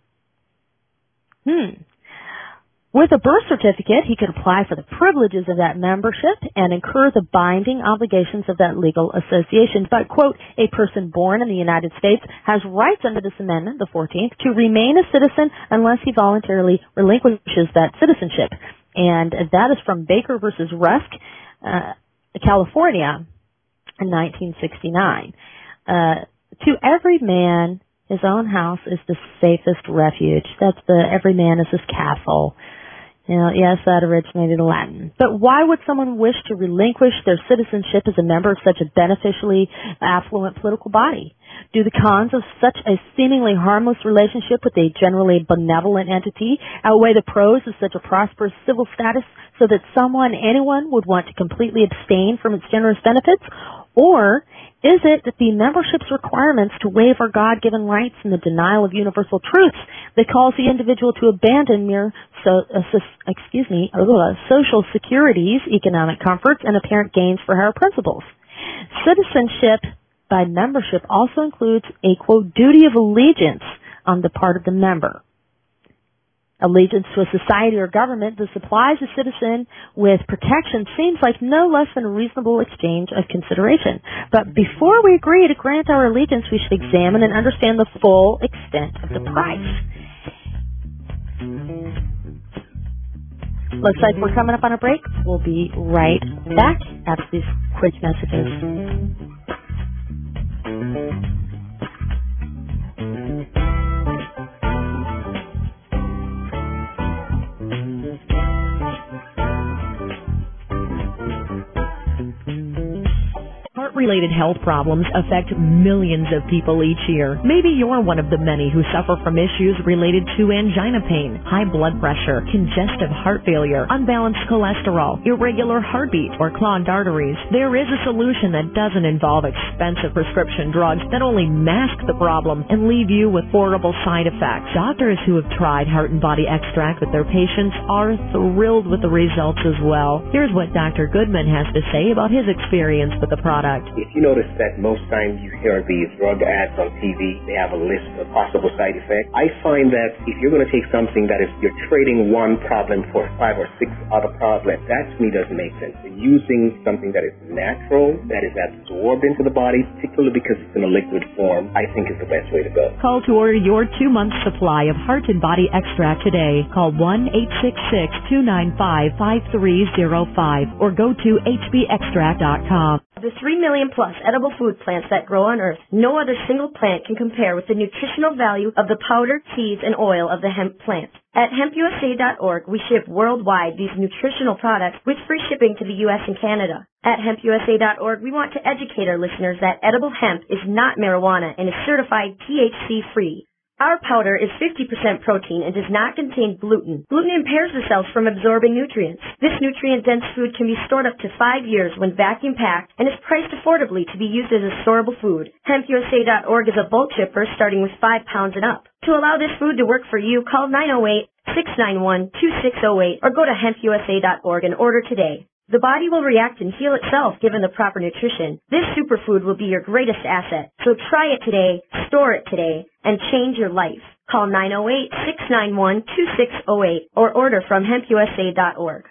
Hmm. With a birth certificate, he could apply for the privileges of that membership and incur the binding obligations of that legal association. But, quote, a person born in the United States has rights under this amendment, the fourteenth, to remain a citizen unless he voluntarily relinquishes that citizenship. And that is from Baker versus Rusk, uh, California, in nineteen sixty-nine. Uh, to every man, his own house is the safest refuge. That's the, every man is his castle. You know, yes, that originated in Latin. But why would someone wish to relinquish their citizenship as a member of such a beneficially affluent political body? Do the cons of such a seemingly harmless relationship with a generally benevolent entity outweigh the pros of such a prosperous civil status so that someone, anyone, would want to completely abstain from its generous benefits? Or is it that the membership's requirements to waive our God-given rights and the denial of universal truths that cause the individual to abandon mere so, uh, so, excuse me, uh, social securities, economic comforts, and apparent gains for higher principles? Citizenship by membership also includes a, quote, duty of allegiance on the part of the member. Allegiance to a society or government that supplies a citizen with protection seems like no less than a reasonable exchange of consideration. But before we agree to grant our allegiance, we should examine and understand the full extent of the price. Looks like we're coming up on a break. We'll be right back after these quick messages. Heart-related health problems affect millions of people each year. Maybe you're one of the many who suffer from issues related to angina pain, high blood pressure, congestive heart failure, unbalanced cholesterol, irregular heartbeat, or clogged arteries. There is a solution that doesn't involve expensive prescription drugs that only mask the problem and leave you with horrible side effects. Doctors who have tried Heart and Body Extract with their patients are thrilled with the results as well. Here's what Doctor Goodman has to say about his experience with the product. If you notice that most times you hear these drug ads on T V, they have a list of possible side effects. I find that if you're going to take something that is, you're trading one problem for five or six other problems, that to me doesn't make sense. Using something that is natural, that is absorbed into the body, particularly because it's in a liquid form, I think is the best way to go. Call to order your two-month supply of Heart and Body Extract today. Call one eight six six, two nine five, five three zero five or go to h b extract dot com. Of the three million plus edible food plants that grow on Earth, no other single plant can compare with the nutritional value of the powder, seeds, and oil of the hemp plant. At hemp u s a dot org, we ship worldwide these nutritional products with free shipping to the U S and Canada. At hemp u s a dot org, we want to educate our listeners that edible hemp is not marijuana and is certified T H C-free. Our powder is fifty percent protein and does not contain gluten. Gluten impairs the cells from absorbing nutrients. This nutrient-dense food can be stored up to five years when vacuum-packed and is priced affordably to be used as a storable food. hemp u s a dot org is a bulk shipper starting with five pounds and up. To allow this food to work for you, call nine oh eight, six nine one, two six oh eight or go to hemp u s a dot org and order today. The body will react and heal itself given the proper nutrition. This superfood will be your greatest asset. So try it today, store it today, and change your life. Call nine oh eight, six nine one, two six oh eight or order from hemp U S A dot org.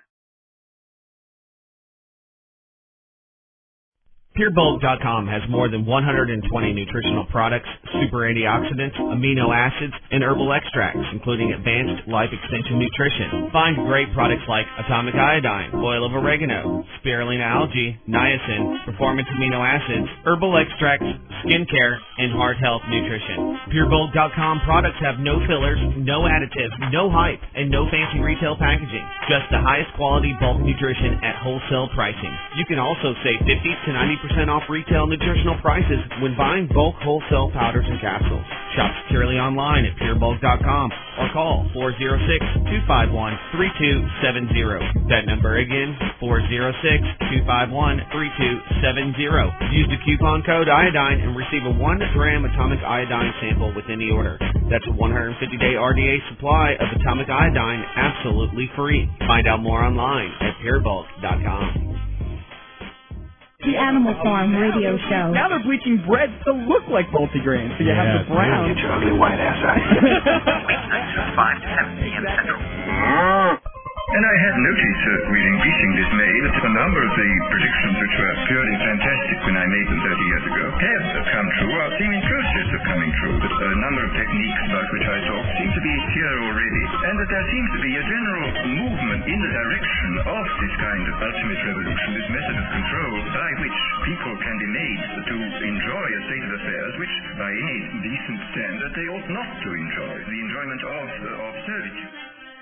Pure Bulk dot com has more than one hundred twenty nutritional products, super antioxidants, amino acids, and herbal extracts, including advanced life extension nutrition. Find great products like atomic iodine, oil of oregano, spirulina algae, niacin, performance amino acids, herbal extracts, skincare, and heart health nutrition. Pure Bulk dot com products have no fillers, no additives, no hype, and no fancy retail packaging. Just the highest quality bulk nutrition at wholesale pricing. You can also save fifty to ninety percent off retail nutritional prices when buying bulk wholesale powders and capsules. Shop securely online at Pure Bulk dot com or call four oh six, two five one, three two seven zero. That number again, four oh six, two five one, three two seven zero. Use the coupon code iodine and receive a one gram atomic iodine sample with any order. That's a one hundred fifty day R D A supply of atomic iodine absolutely free. Find out more online at Pure Bulk dot com. The Animal Farm radio show. Now they're bleaching breads to look like multigrain, so you Yeah, have the brown. Get your ugly white ass out of here. Weeknights from five to seven p.m. Central. And I have noticed, uh, reading Beaching Dismay, that a number of the predictions which were purely fantastic when I made them thirty years ago have come true, or seem in process of coming true. That a number of techniques about which I talk seem to be here already, and that there seems to be a general movement in the direction of this kind of ultimate revolution, this method of control by which people can be made to enjoy a state of affairs which, by any decent standard, they ought not to enjoy, the enjoyment of, uh, of servitude.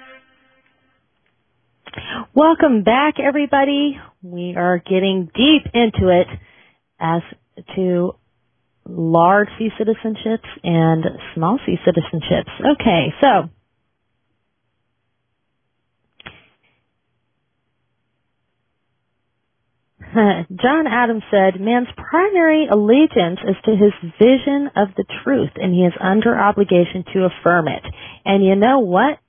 Welcome back, everybody. We are getting deep into it as to large C citizenships and small C citizenships. Okay, so John Adams said, man's primary allegiance is to his vision of the truth, and he is under obligation to affirm it. And you know what?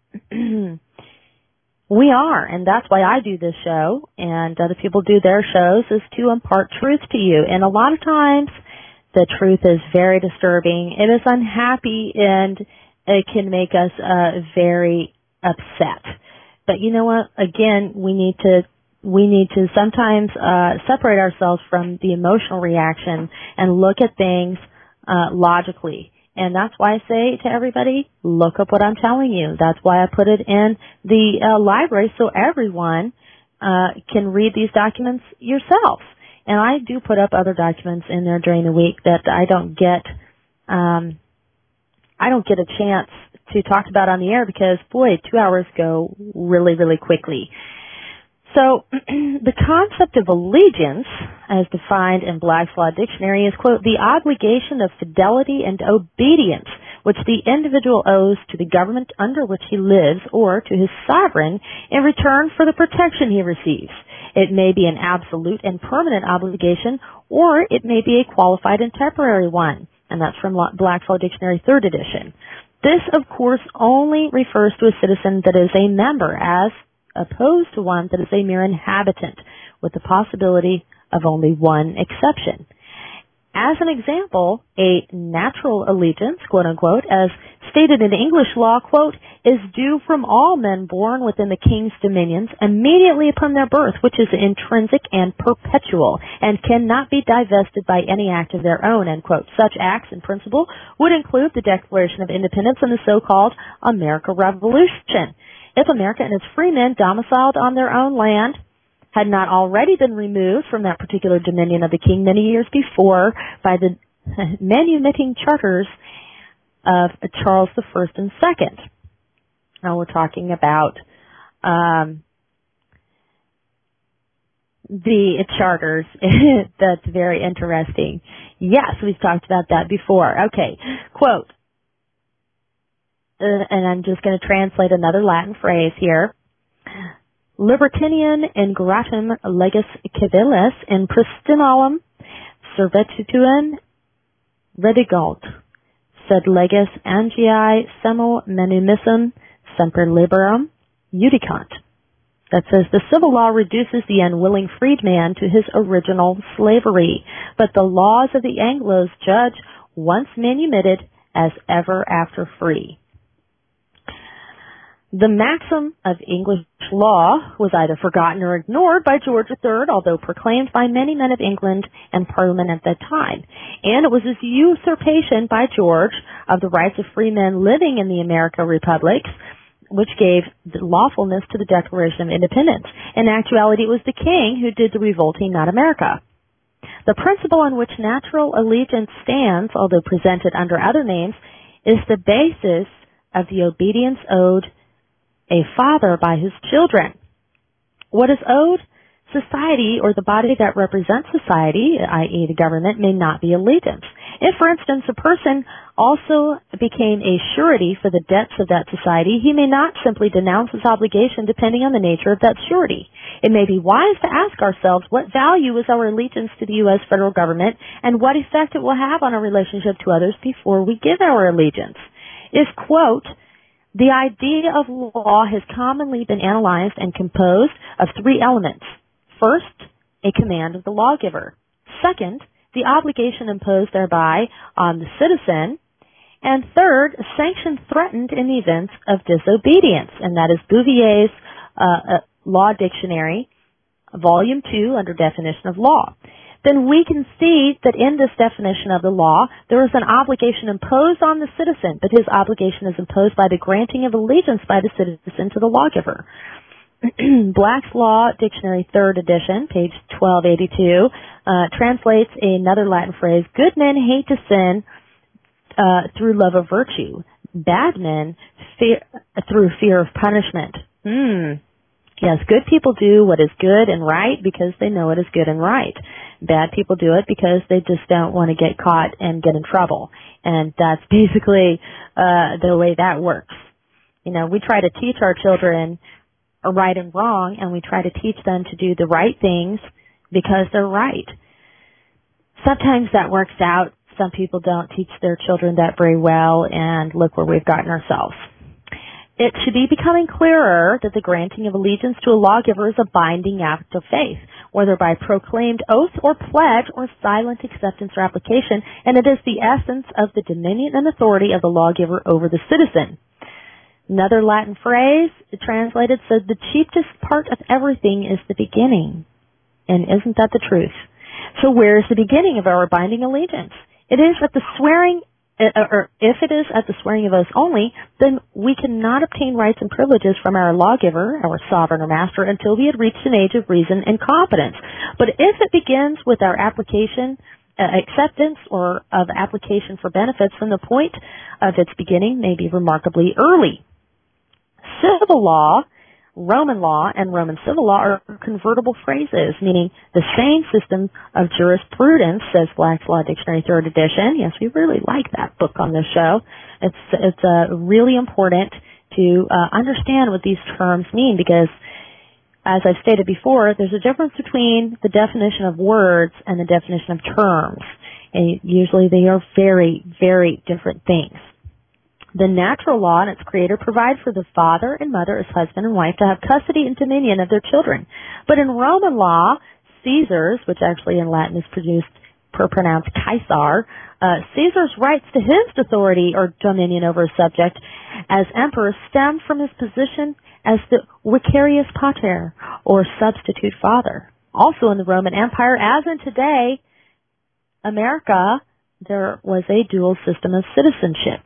We are, and that's why I do this show, and other people do their shows, is to impart truth to you. And a lot of times, the truth is very disturbing. It is unhappy, and it can make us uh, very upset. But you know what? Again, we need to we need to sometimes uh, separate ourselves from the emotional reaction and look at things uh, logically. And that's why I say to everybody, look up what I'm telling you. That's why I put it in the uh, library so everyone uh, can read these documents yourself. And I do put up other documents in there during the week that I don't get, um, I don't get a chance to talk about on the air because, boy, two hours go really, really quickly. So the concept of allegiance, as defined in Black's Law Dictionary, is, quote, the obligation of fidelity and obedience which the individual owes to the government under which he lives or to his sovereign in return for the protection he receives. It may be an absolute and permanent obligation, or it may be a qualified and temporary one, and that's from Black's Law Dictionary, third edition. This, of course, only refers to a citizen that is a member, as opposed to one that is a mere inhabitant, with the possibility of only one exception. As an example, a natural allegiance, quote unquote, as stated in English law, quote, is due from all men born within the king's dominions immediately upon their birth, which is intrinsic and perpetual, and cannot be divested by any act of their own, end quote. Such acts, in principle, would include the Declaration of Independence and the so-called American Revolution. If America and its free men domiciled on their own land had not already been removed from that particular dominion of the king many years before by the manumitting charters of Charles the First and Second. Now we're talking about um, the charters. That's very interesting. Yes, we've talked about that before. Okay, quote. Uh, and I'm just going to translate another Latin phrase here. Libertinian ingratum legis civilis in pristinalum servitutudem redigalt, sed legis angiae semo menumissum semper liberum judicant. that says the civil law reduces the unwilling freedman to his original slavery, but the laws of the Anglos judge once manumitted as ever after free. The maxim of English law was either forgotten or ignored by George the Third, although proclaimed by many men of England and Parliament at that time. And it was his usurpation by George of the rights of free men living in the American republics which gave the lawfulness to the Declaration of Independence. In actuality, it was the king who did the revolting, not America. The principle on which natural allegiance stands, although presented under other names, is the basis of the obedience owed a father by his children. What is owed society or the body that represents society, that is the government, may not be allegiance. If, for instance, a person also became a surety for the debts of that society, he may not simply denounce his obligation depending on the nature of that surety. It may be wise to ask ourselves what value is our allegiance to the U S federal government and what effect it will have on our relationship to others before we give our allegiance. If, quote, the idea of law has commonly been analyzed and composed of three elements. First, a command of the lawgiver. Second, the obligation imposed thereby on the citizen. And third, a sanction threatened in the event of disobedience. And that is Bouvier's uh, uh, Law Dictionary, Volume two, under definition of law. Then we can see that in this definition of the law, there is an obligation imposed on the citizen, but his obligation is imposed by the granting of allegiance by the citizen to the lawgiver. Black's Law Dictionary, third edition, page twelve eighty-two, uh, translates another Latin phrase, good men hate to sin uh, through love of virtue. Bad men fear, through fear of punishment. Hmm. Yes, good people do what is good and right because they know it is good and right. Bad people do it because they just don't want to get caught and get in trouble. And that's basically uh the way that works. You know, we try to teach our children right and wrong, and we try to teach them to do the right things because they're right. Sometimes that works out. Some people don't teach their children that very well, and look where we've gotten ourselves. It should be becoming clearer that the granting of allegiance to a lawgiver is a binding act of faith, whether by proclaimed oath or pledge or silent acceptance or application, and it is the essence of the dominion and authority of the lawgiver over the citizen. Another Latin phrase translated said the chiefest part of everything is the beginning. And isn't that the truth? So where is the beginning of our binding allegiance? It is at the swearing or if it is at the swearing of oath only, then we cannot obtain rights and privileges from our lawgiver, our sovereign or master, until we had reached an age of reason and competence. But if it begins with our application, uh, acceptance or of application for benefits, then the point of its beginning may be remarkably early. Civil law, Roman law, and Roman civil law are convertible phrases, meaning the same system of jurisprudence, says Black's Law Dictionary, third edition. Yes, we really like that book on this show. It's it's uh, really important to uh, understand what these terms mean because, as I've stated before, there's a difference between the definition of words and the definition of terms. And usually they are very, very different things. The natural law and its creator provide for the father and mother as husband and wife to have custody and dominion of their children. But in Roman law, Caesar's, which actually in Latin is produced per pronounced Caesar, uh, Caesar's rights to his authority or dominion over a subject as emperor stem from his position as the vicarius pater, or substitute father. Also in the Roman Empire, as in today, America, there was a dual system of citizenship.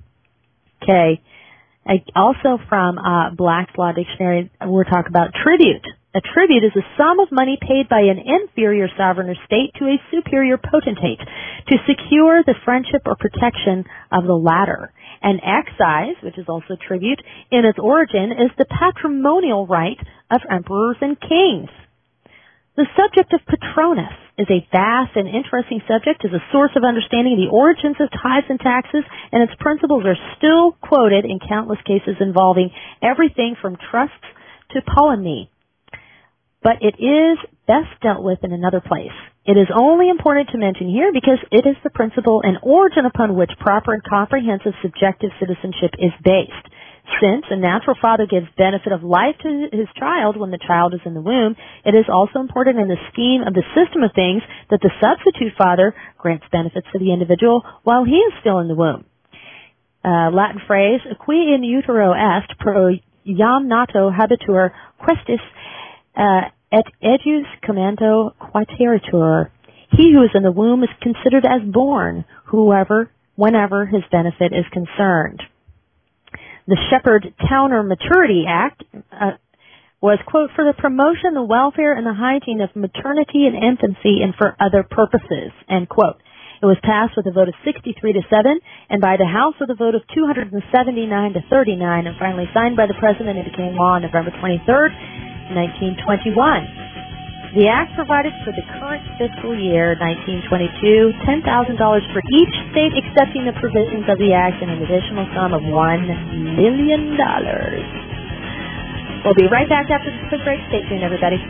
Okay. Also from uh, Black's Law Dictionary, we're talking about tribute. A tribute is a sum of money paid by an inferior sovereign or state to a superior potentate to secure the friendship or protection of the latter. And excise, which is also tribute, in its origin is the patrimonial right of emperors and kings. The subject of Patronus is a vast and interesting subject, is a source of understanding the origins of tithes and taxes, and its principles are still quoted in countless cases involving everything from trusts to polony. But it is best dealt with in another place. It is only important to mention here because it is the principle and origin upon which proper and comprehensive subjective citizenship is based. Since a natural father gives benefit of life to his child when the child is in the womb, it is also important in the scheme of the system of things that the substitute father grants benefits to the individual while he is still in the womb. Uh, Latin phrase, qui in utero est pro iam nato habitur questis uh, et ejus commando quateritur. He who is in the womb is considered as born, whoever, whenever his benefit is concerned. The Shepard-Towner Maturity Act uh, was, quote, for the promotion, the welfare, and the hygiene of maternity and infancy and for other purposes, end quote. It was passed with a vote of sixty-three to seven and by the House with a vote of two hundred seventy-nine to thirty-nine and finally signed by the President and became law on November twenty-third, nineteen twenty-one. The Act provided for the current fiscal year, nineteen twenty-two, ten thousand dollars for each state accepting the provisions of the Act and an additional sum of one million dollars. We'll be right back after this quick break. Stay tuned, everybody.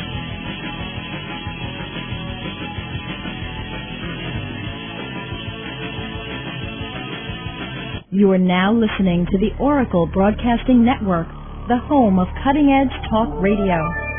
You are now listening to the Oracle Broadcasting Network, the home of cutting-edge talk radio.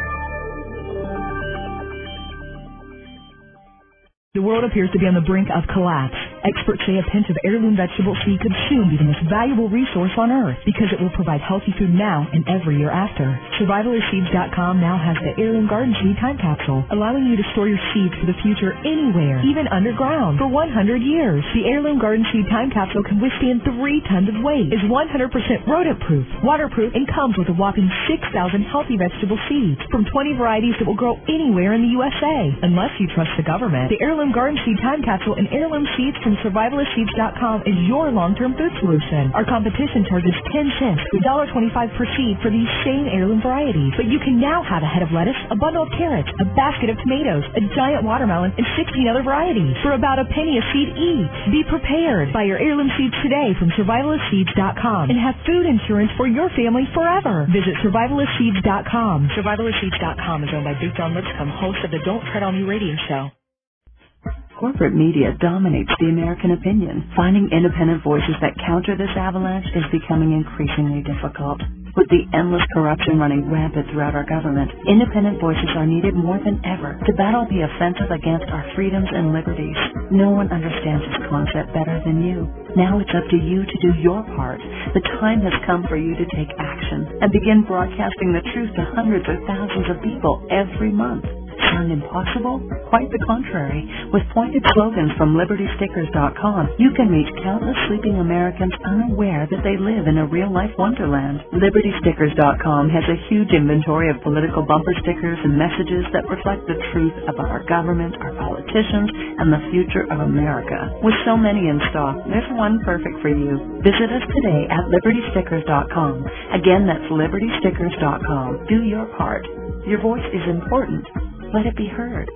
The world appears to be on the brink of collapse. Experts say a pinch of heirloom vegetable seed could soon be the most valuable resource on Earth because it will provide healthy food now and every year after. Survivalist Seeds dot com now has the Heirloom Garden Seed Time Capsule, allowing you to store your seeds for the future anywhere, even underground, for one hundred years. The Heirloom Garden Seed Time Capsule can withstand three tons of weight, is one hundred percent rodent-proof, waterproof, and comes with a whopping six thousand healthy vegetable seeds from twenty varieties that will grow anywhere in the U S A. Unless you trust the government, the Heirloom Garden Seed Time Capsule and heirloom seeds from Survivalist Seeds dot com is your long-term food solution. Our competition charges ten cents to one dollar twenty-five per seed for these same heirloom varieties. But you can now have a head of lettuce, a bundle of carrots, a basket of tomatoes, a giant watermelon, and sixteen other varieties for about a penny a seed each. Be prepared. Buy your heirloom seeds today from Survivalist Seeds dot com and have food insurance for your family forever. Visit Survivalist Seeds dot com. Survivalist Seeds dot com is owned by Duke John Lipscomb, host of the Don't Tread on Me radio show. Corporate media dominates the American opinion. Finding independent voices that counter this avalanche is becoming increasingly difficult. With the endless corruption running rampant throughout our government, independent voices are needed more than ever to battle the offensive against our freedoms and liberties. No one understands this concept better than you. Now it's up to you to do your part. The time has come for you to take action and begin broadcasting the truth to hundreds or thousands of people every month. Sound impossible? Quite the contrary. With pointed slogans from Liberty Stickers dot com, you can reach countless sleeping Americans unaware that they live in a real-life wonderland. Liberty Stickers dot com has a huge inventory of political bumper stickers and messages that reflect the truth about our government, our politicians, and the future of America. With so many in stock, there's one perfect for you. Visit us today at Liberty Stickers dot com. Again, that's Liberty Stickers dot com. Do your part. Your voice is important. Let it be heard.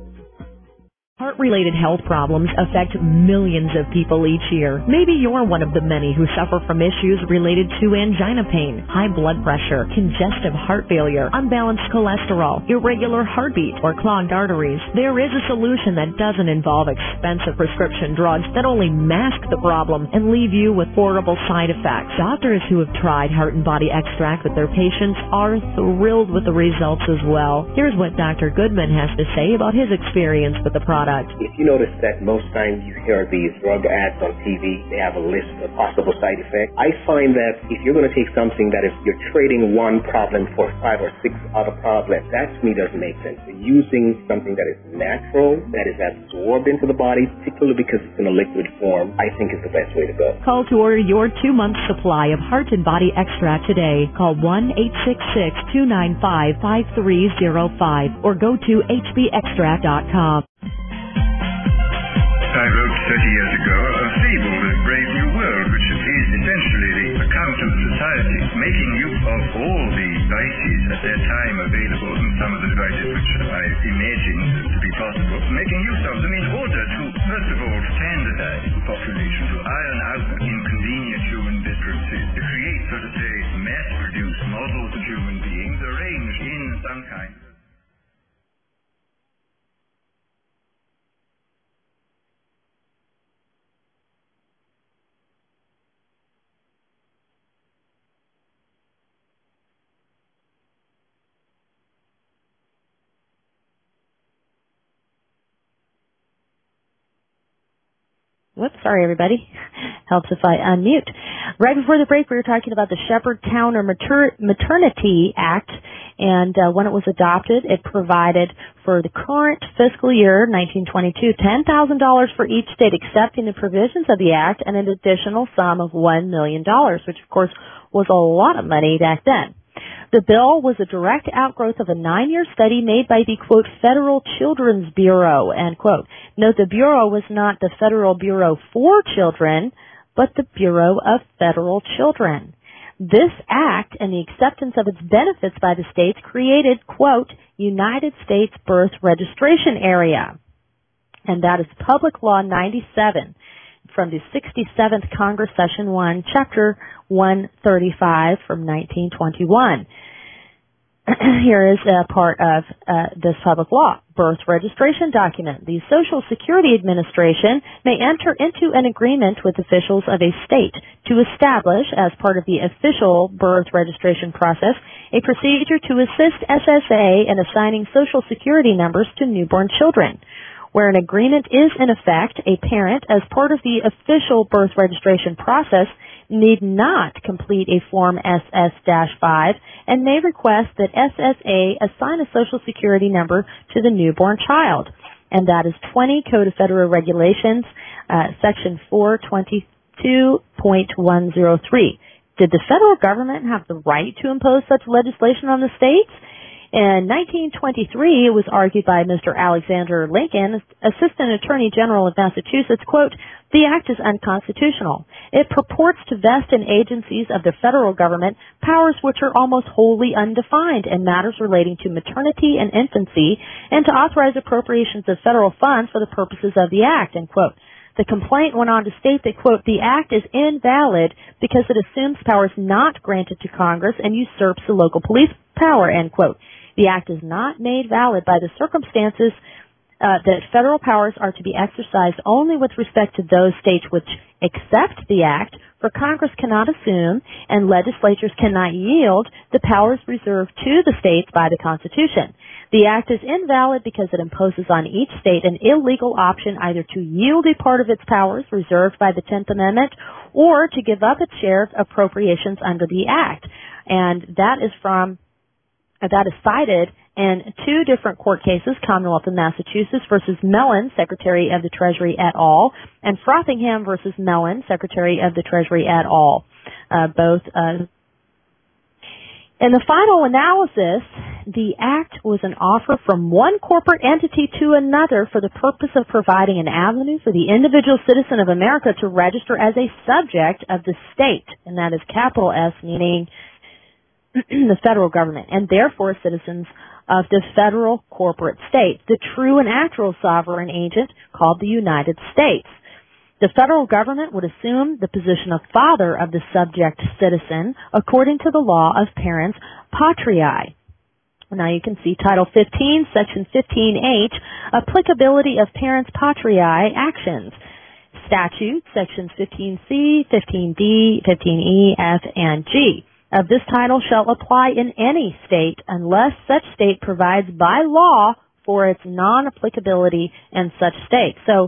Heart-related health problems affect millions of people each year. Maybe you're one of the many who suffer from issues related to angina pain, high blood pressure, congestive heart failure, unbalanced cholesterol, irregular heartbeat, or clogged arteries. There is a solution that doesn't involve expensive prescription drugs that only mask the problem and leave you with horrible side effects. Doctors who have tried Heart and Body Extract with their patients are thrilled with the results as well. Here's what Doctor Goodman has to say about his experience with the product. If you notice that most times you hear these drug ads on T V, they have a list of possible side effects. I find that if you're going to take something that is, you're trading one problem for five or six other problems, that to me doesn't make sense. Using something that is natural, that is absorbed into the body, particularly because it's in a liquid form, I think is the best way to go. Call to order your two-month supply of Heart and Body Extract today. Call one eight six six, two nine five, five three zero five or go to H B extract dot com. I wrote thirty years ago a fable, The Brave New World, which is essentially the account of society making use of all the devices at their time available, and some of the devices which I imagined to be possible, making use of them in order to, first of all, standardize the population, to iron out inconvenient human differences, to create, so to say, mass-produced models of human beings arranged in some kind of Whoops, sorry everybody. Helps if I unmute. Right before the break, we were talking about the Shepherd-Towner Mater- Maternity Act, and uh, when it was adopted, it provided for the current fiscal year, nineteen twenty-two, ten thousand dollars for each state accepting the provisions of the act and an additional sum of one million dollars, which of course was a lot of money back then. The bill was a direct outgrowth of a nine-year study made by the, quote, Federal Children's Bureau, end quote. Note the Bureau was not the Federal Bureau for Children, but the Bureau of Federal Children. This act and the acceptance of its benefits by the states created, quote, United States Birth Registration Area. And that is Public Law ninety-seven from the sixty-seventh Congress, Session one, Chapter one thirty-five from nineteen twenty-one. Here is a part of uh, this public law. Birth registration document. The Social Security Administration may enter into an agreement with officials of a state to establish, as part of the official birth registration process, a procedure to assist S S A in assigning Social Security numbers to newborn children. Where an agreement is in effect, a parent, as part of the official birth registration process, need not complete a Form S S five and may request that S S A assign a Social Security number to the newborn child. And that is twenty Code of Federal Regulations, uh, Section four twenty-two point one oh three. Did the federal government have the right to impose such legislation on the states? In nineteen twenty-three, it was argued by Mister Alexander Lincoln, Assistant Attorney General of Massachusetts, quote, the act is unconstitutional. It purports to vest in agencies of the federal government powers which are almost wholly undefined in matters relating to maternity and infancy, and to authorize appropriations of federal funds for the purposes of the act, end quote. The complaint went on to state that, quote, the act is invalid because it assumes powers not granted to Congress and usurps the local police power, end quote. The act is not made valid by the circumstances uh, that federal powers are to be exercised only with respect to those states which accept the act, for Congress cannot assume and legislatures cannot yield the powers reserved to the states by the Constitution. The act is invalid because it imposes on each state an illegal option either to yield a part of its powers reserved by the tenth Amendment or to give up its share of appropriations under the act. And that is from That is cited in two different court cases, Commonwealth of Massachusetts versus Mellon, Secretary of the Treasury et al., and Frothingham versus Mellon, Secretary of the Treasury et al. Uh, both. Uh, in the final analysis, the act was an offer from one corporate entity to another for the purpose of providing an avenue for the individual citizen of America to register as a subject of the state, and that is capital S, meaning the federal government, and therefore citizens of the federal corporate state, the true and actual sovereign agent called the United States. The federal government would assume the position of father of the subject citizen according to the law of parens patriae. Now you can see Title fifteen, Section fifteen H, applicability of parens patriae actions. Statute, Sections fifteen C, fifteen D, fifteen E, F, and G of this title shall apply in any state unless such state provides by law for its non-applicability in such state. So,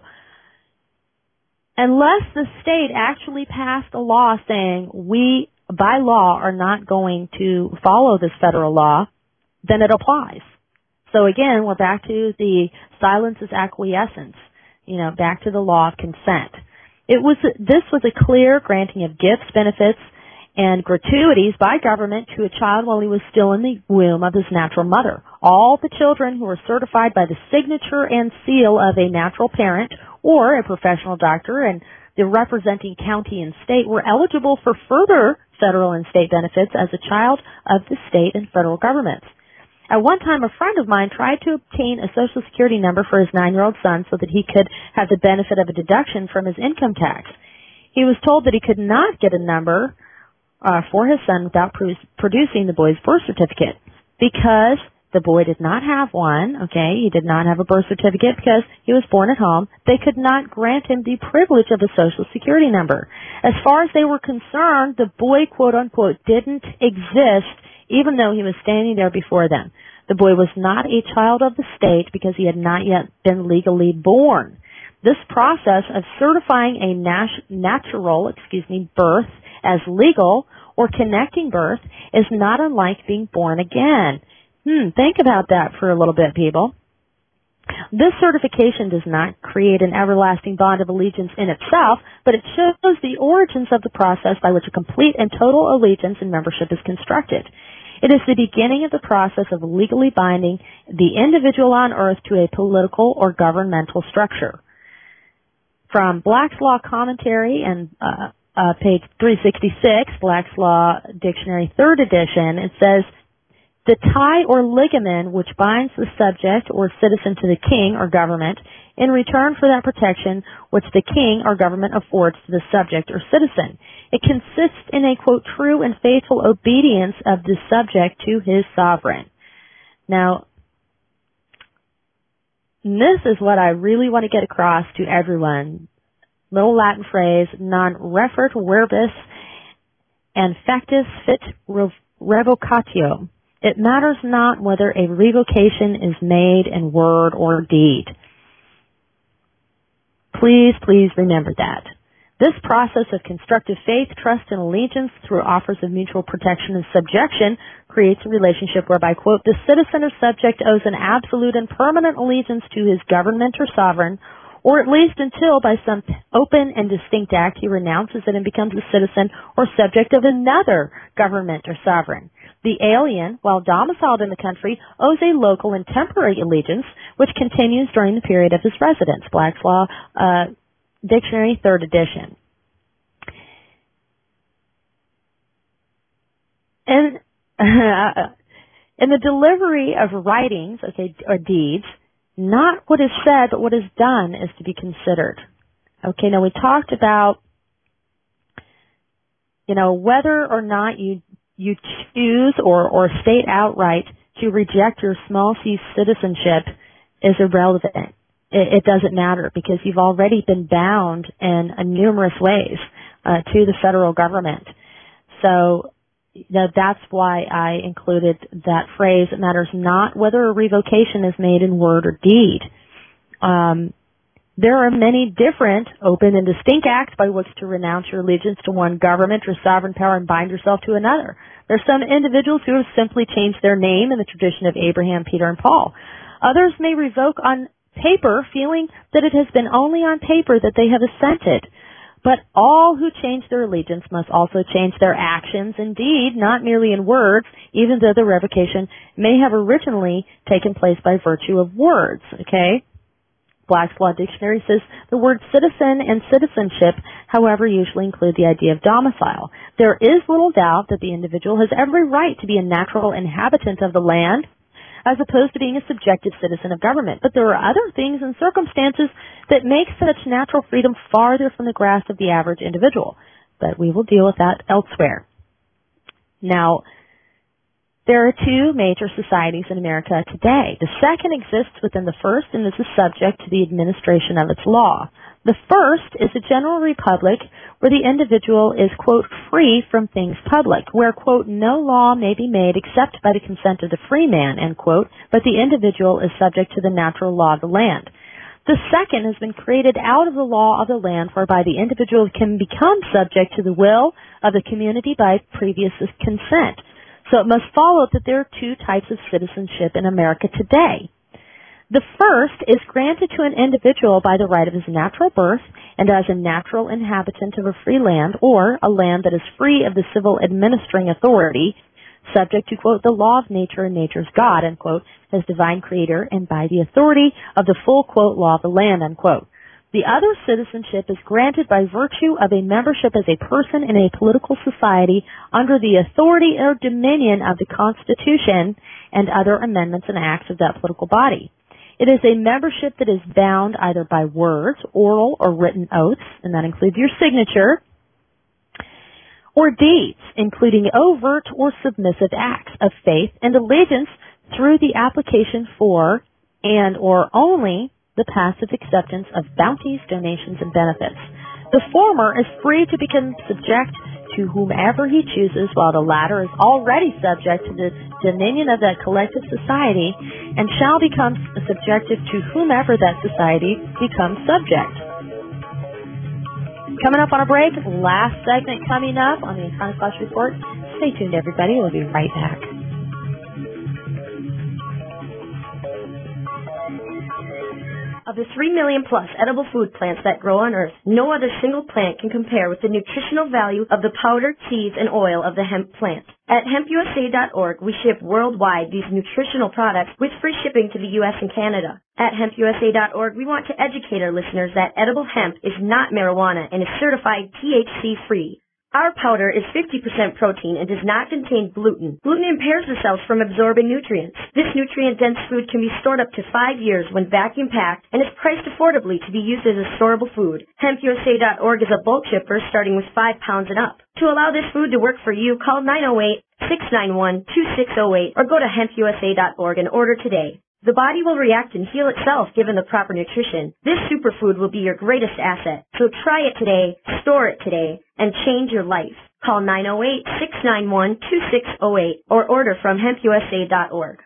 unless the state actually passed a law saying we, by law, are not going to follow this federal law, then it applies. So again, we're back to the silence is acquiescence, you know, back to the law of consent. It was, this was a clear granting of gifts, benefits, and gratuities by government to a child while he was still in the womb of his natural mother. All the children who were certified by the signature and seal of a natural parent or a professional doctor and the representing county and state were eligible for further federal and state benefits as a child of the state and federal governments. At one time, a friend of mine tried to obtain a Social Security number for his nine-year-old son so that he could have the benefit of a deduction from his income tax. He was told that he could not get a number Uh, for his son without pro- producing the boy's birth certificate because the boy did not have one, okay, he did not have a birth certificate because he was born at home. They could not grant him the privilege of a Social Security number. As far as they were concerned, the boy, quote unquote, didn't exist even though he was standing there before them. The boy was not a child of the state because he had not yet been legally born. This process of certifying a nat- natural, excuse me, birth as legal or connecting birth is not unlike being born again. Hmm, think about that for a little bit, people. This certification does not create an everlasting bond of allegiance in itself, but it shows the origins of the process by which a complete and total allegiance and membership is constructed. It is the beginning of the process of legally binding the individual on earth to a political or governmental structure. From Black's Law Commentary and uh, uh, page three sixty-six, Black's Law Dictionary, third edition, it says, the tie or ligament which binds the subject or citizen to the king or government in return for that protection which the king or government affords to the subject or citizen. It consists in a, quote, true and faithful obedience of the subject to his sovereign. Now, this is what I really want to get across to everyone. Little Latin phrase, non refert verbis and factus fit revocatio. It matters not whether a revocation is made in word or deed. Please, please remember that. This process of constructive faith, trust, and allegiance through offers of mutual protection and subjection creates a relationship whereby, quote, the citizen or subject owes an absolute and permanent allegiance to his government or sovereign, or at least until by some open and distinct act he renounces it and becomes a citizen or subject of another government or sovereign. The alien, while domiciled in the country, owes a local and temporary allegiance, which continues during the period of his residence. Black's Law uh, Dictionary, third edition. And uh, in the delivery of writings, okay, or deeds, not what is said, but what is done is to be considered. Okay, now we talked about, you know, whether or not you you choose or, or state outright to reject your small c citizenship is irrelevant. It, it doesn't matter because you've already been bound in uh, numerous ways uh, to the federal government. So you know, that's why I included that phrase. It matters not whether a revocation is made in word or deed. Um, There are many different open and distinct acts by which to renounce your allegiance to one government or sovereign power and bind yourself to another. There are some individuals who have simply changed their name in the tradition of Abraham, Peter, and Paul. Others may revoke on paper, feeling that it has been only on paper that they have assented. But all who change their allegiance must also change their actions, indeed, not merely in words, even though the revocation may have originally taken place by virtue of words, okay? Black's Law Dictionary says the word citizen and citizenship, however, usually include the idea of domicile. There is little doubt that the individual has every right to be a natural inhabitant of the land as opposed to being a subjective citizen of government. But there are other things and circumstances that make such natural freedom farther from the grasp of the average individual. But we will deal with that elsewhere. Now, there are two major societies in America today. The second exists within the first and is subject to the administration of its law. The first is a general republic where the individual is, quote, free from things public, where, quote, no law may be made except by the consent of the free man, end quote, but the individual is subject to the natural law of the land. The second has been created out of the law of the land whereby the individual can become subject to the will of the community by previous consent. So it must follow that there are two types of citizenship in America today. The first is granted to an individual by the right of his natural birth and as a natural inhabitant of a free land or a land that is free of the civil administering authority, subject to, quote, the law of nature and nature's God, end quote, as divine creator and by the authority of the full, quote, law of the land, end quote. The other citizenship is granted by virtue of a membership as a person in a political society under the authority or dominion of the Constitution and other amendments and acts of that political body. It is a membership that is bound either by words, oral, or written oaths, and that includes your signature, or deeds, including overt or submissive acts of faith and allegiance through the application for and or only the passive acceptance of bounties, donations, and benefits. The former is free to become subject to whomever he chooses, while the latter is already subject to the dominion of that collective society, and shall become subjective to whomever that society becomes subject. Coming up on a break, last segment coming up on the Iconoclast Report. Stay tuned, everybody. We'll be right back. Of the three million plus edible food plants that grow on Earth, no other single plant can compare with the nutritional value of the powder, seeds, and oil of the hemp plant. At hemp U S A dot org, we ship worldwide these nutritional products with free shipping to the U S and Canada. At hemp U S A dot org, we want to educate our listeners that edible hemp is not marijuana and is certified T H C-free. Our powder is fifty percent protein and does not contain gluten. Gluten impairs the cells from absorbing nutrients. This nutrient-dense food can be stored up to five years when vacuum-packed and is priced affordably to be used as a storable food. hemp U S A dot org is a bulk shipper starting with five pounds and up. To allow this food to work for you, call nine oh eight, six nine one, two six oh eight or go to hemp U S A dot org and order today. The body will react and heal itself given the proper nutrition. This superfood will be your greatest asset. So try it today, store it today, and change your life. Call nine oh eight, six nine one, two six oh eight or order from hemp U S A dot org.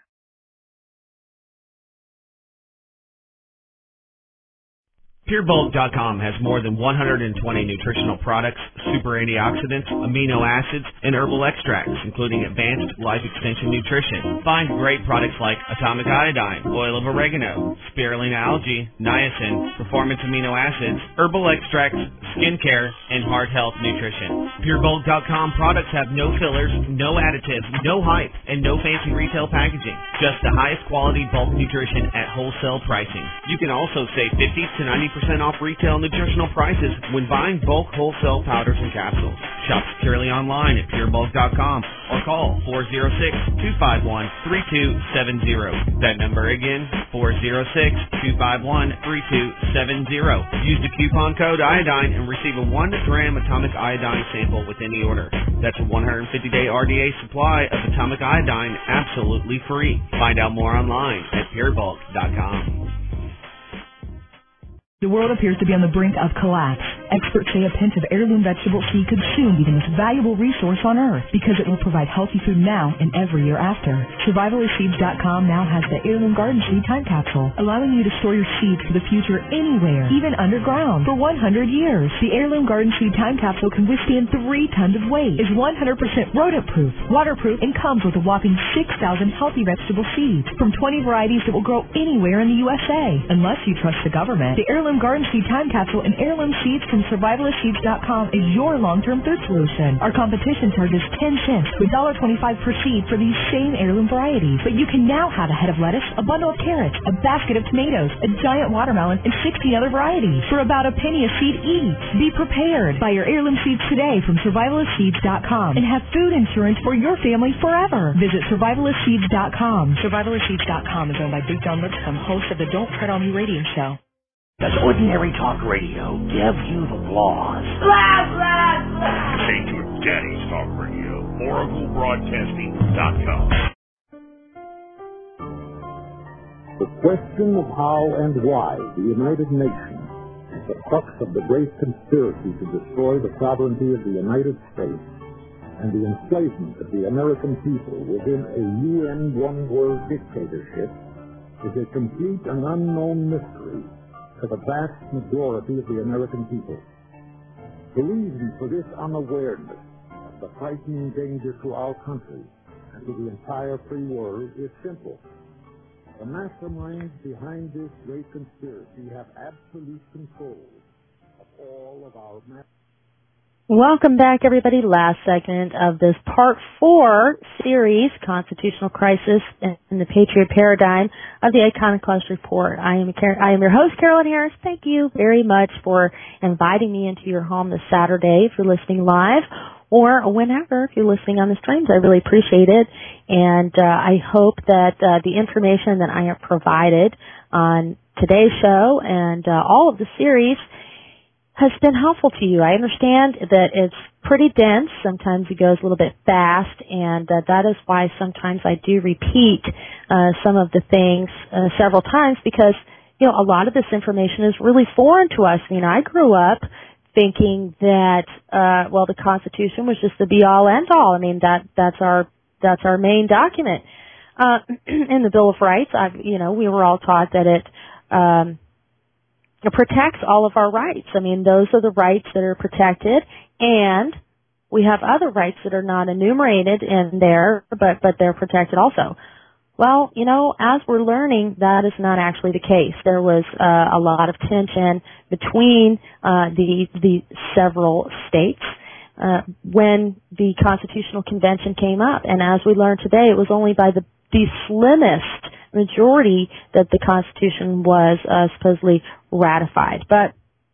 Pure Bulk dot com has more than one hundred twenty nutritional products, super antioxidants, amino acids, and herbal extracts, including advanced life extension nutrition. Find great products like atomic iodine, oil of oregano, spirulina algae, niacin, performance amino acids, herbal extracts, skincare, and heart health nutrition. Pure Bulk dot com products have no fillers, no additives, no hype, and no fancy retail packaging. Just the highest quality bulk nutrition at wholesale pricing. You can also save fifty to ninety percent off retail nutritional prices when buying bulk wholesale powders and capsules. Shop securely online at Pure Bulk dot com or call four oh six, two five one, three two seven zero. That number again, four oh six, two five one, three two seven zero. Use the coupon code iodine and receive a one gram atomic iodine sample with any order. That's a one hundred fifty day R D A supply of atomic iodine absolutely free. Find out more online at Pure Bulk dot com. The world appears to be on the brink of collapse. Experts say a pinch of heirloom vegetable seed could soon be the most valuable resource on Earth because it will provide healthy food now and every year after. Survivalist Seeds dot com now has the Heirloom Garden Seed Time Capsule, allowing you to store your seeds for the future anywhere, even underground, for one hundred years. The Heirloom Garden Seed Time Capsule can withstand three tons of weight, is one hundred percent rodent-proof, waterproof, and comes with a whopping six thousand healthy vegetable seeds from twenty varieties that will grow anywhere in the U S A. Unless you trust the government, the Heirloom Garden Seed Time Capsule and heirloom seeds from Survivalist Seeds dot com is your long-term food solution. Our competition charges ten cents to one dollar twenty-five per seed for these same heirloom varieties. But you can now have a head of lettuce, a bundle of carrots, a basket of tomatoes, a giant watermelon, and sixteen other varieties for about a penny a seed each. Be prepared. Buy your heirloom seeds today from Survivalist Seeds dot com and have food insurance for your family forever. Visit Survivalist Seeds dot com. Survivalist Seeds dot com is owned by Big John Lipscomb, host of the Don't Tread on Me radio show. Does ordinary talk radio give you the blahs? Blah, blah, blah. Say to Daddy's Talk Radio, Oracle Broadcasting dot com. The question of how and why the United Nations, the crux of the great conspiracy to destroy the sovereignty of the United States and the enslavement of the American people within a U N one-world dictatorship, is a complete and unknown mystery to the vast majority of the American people. The reason for this unawareness of the frightening danger to our country and to the entire free world is simple. The masterminds behind this great conspiracy have absolute control of all of our matters. Welcome back, everybody. Last segment of this Part four series, Constitutional Crisis in the Patriot Paradigm of the Iconoclast Report. I am I am your host, Carolyn Harris. Thank you very much for inviting me into your home this Saturday if you're listening live, or whenever if you're listening on the streams. I really appreciate it. And uh, I hope that uh, the information that I have provided on today's show and uh, all of the series has been helpful to you. I understand that it's pretty dense. Sometimes it goes a little bit fast, and uh, that is why sometimes I do repeat uh, some of the things uh, several times because, you know, a lot of this information is really foreign to us. You know, I grew up thinking that, uh, well, the Constitution was just the be-all, end-all. I mean, that that's our that's our main document. Uh, in the Bill of Rights, I've, you know, we were all taught that it um, it protects all of our rights. I mean, those are the rights that are protected, and we have other rights that are not enumerated in there, but but they're protected also. Well, you know, as we're learning, that is not actually the case. There was uh, a lot of tension between uh, the the several states uh, when the Constitutional Convention came up, and as we learned today, it was only by the the slimmest majority that the Constitution was uh, supposedly ratified. But,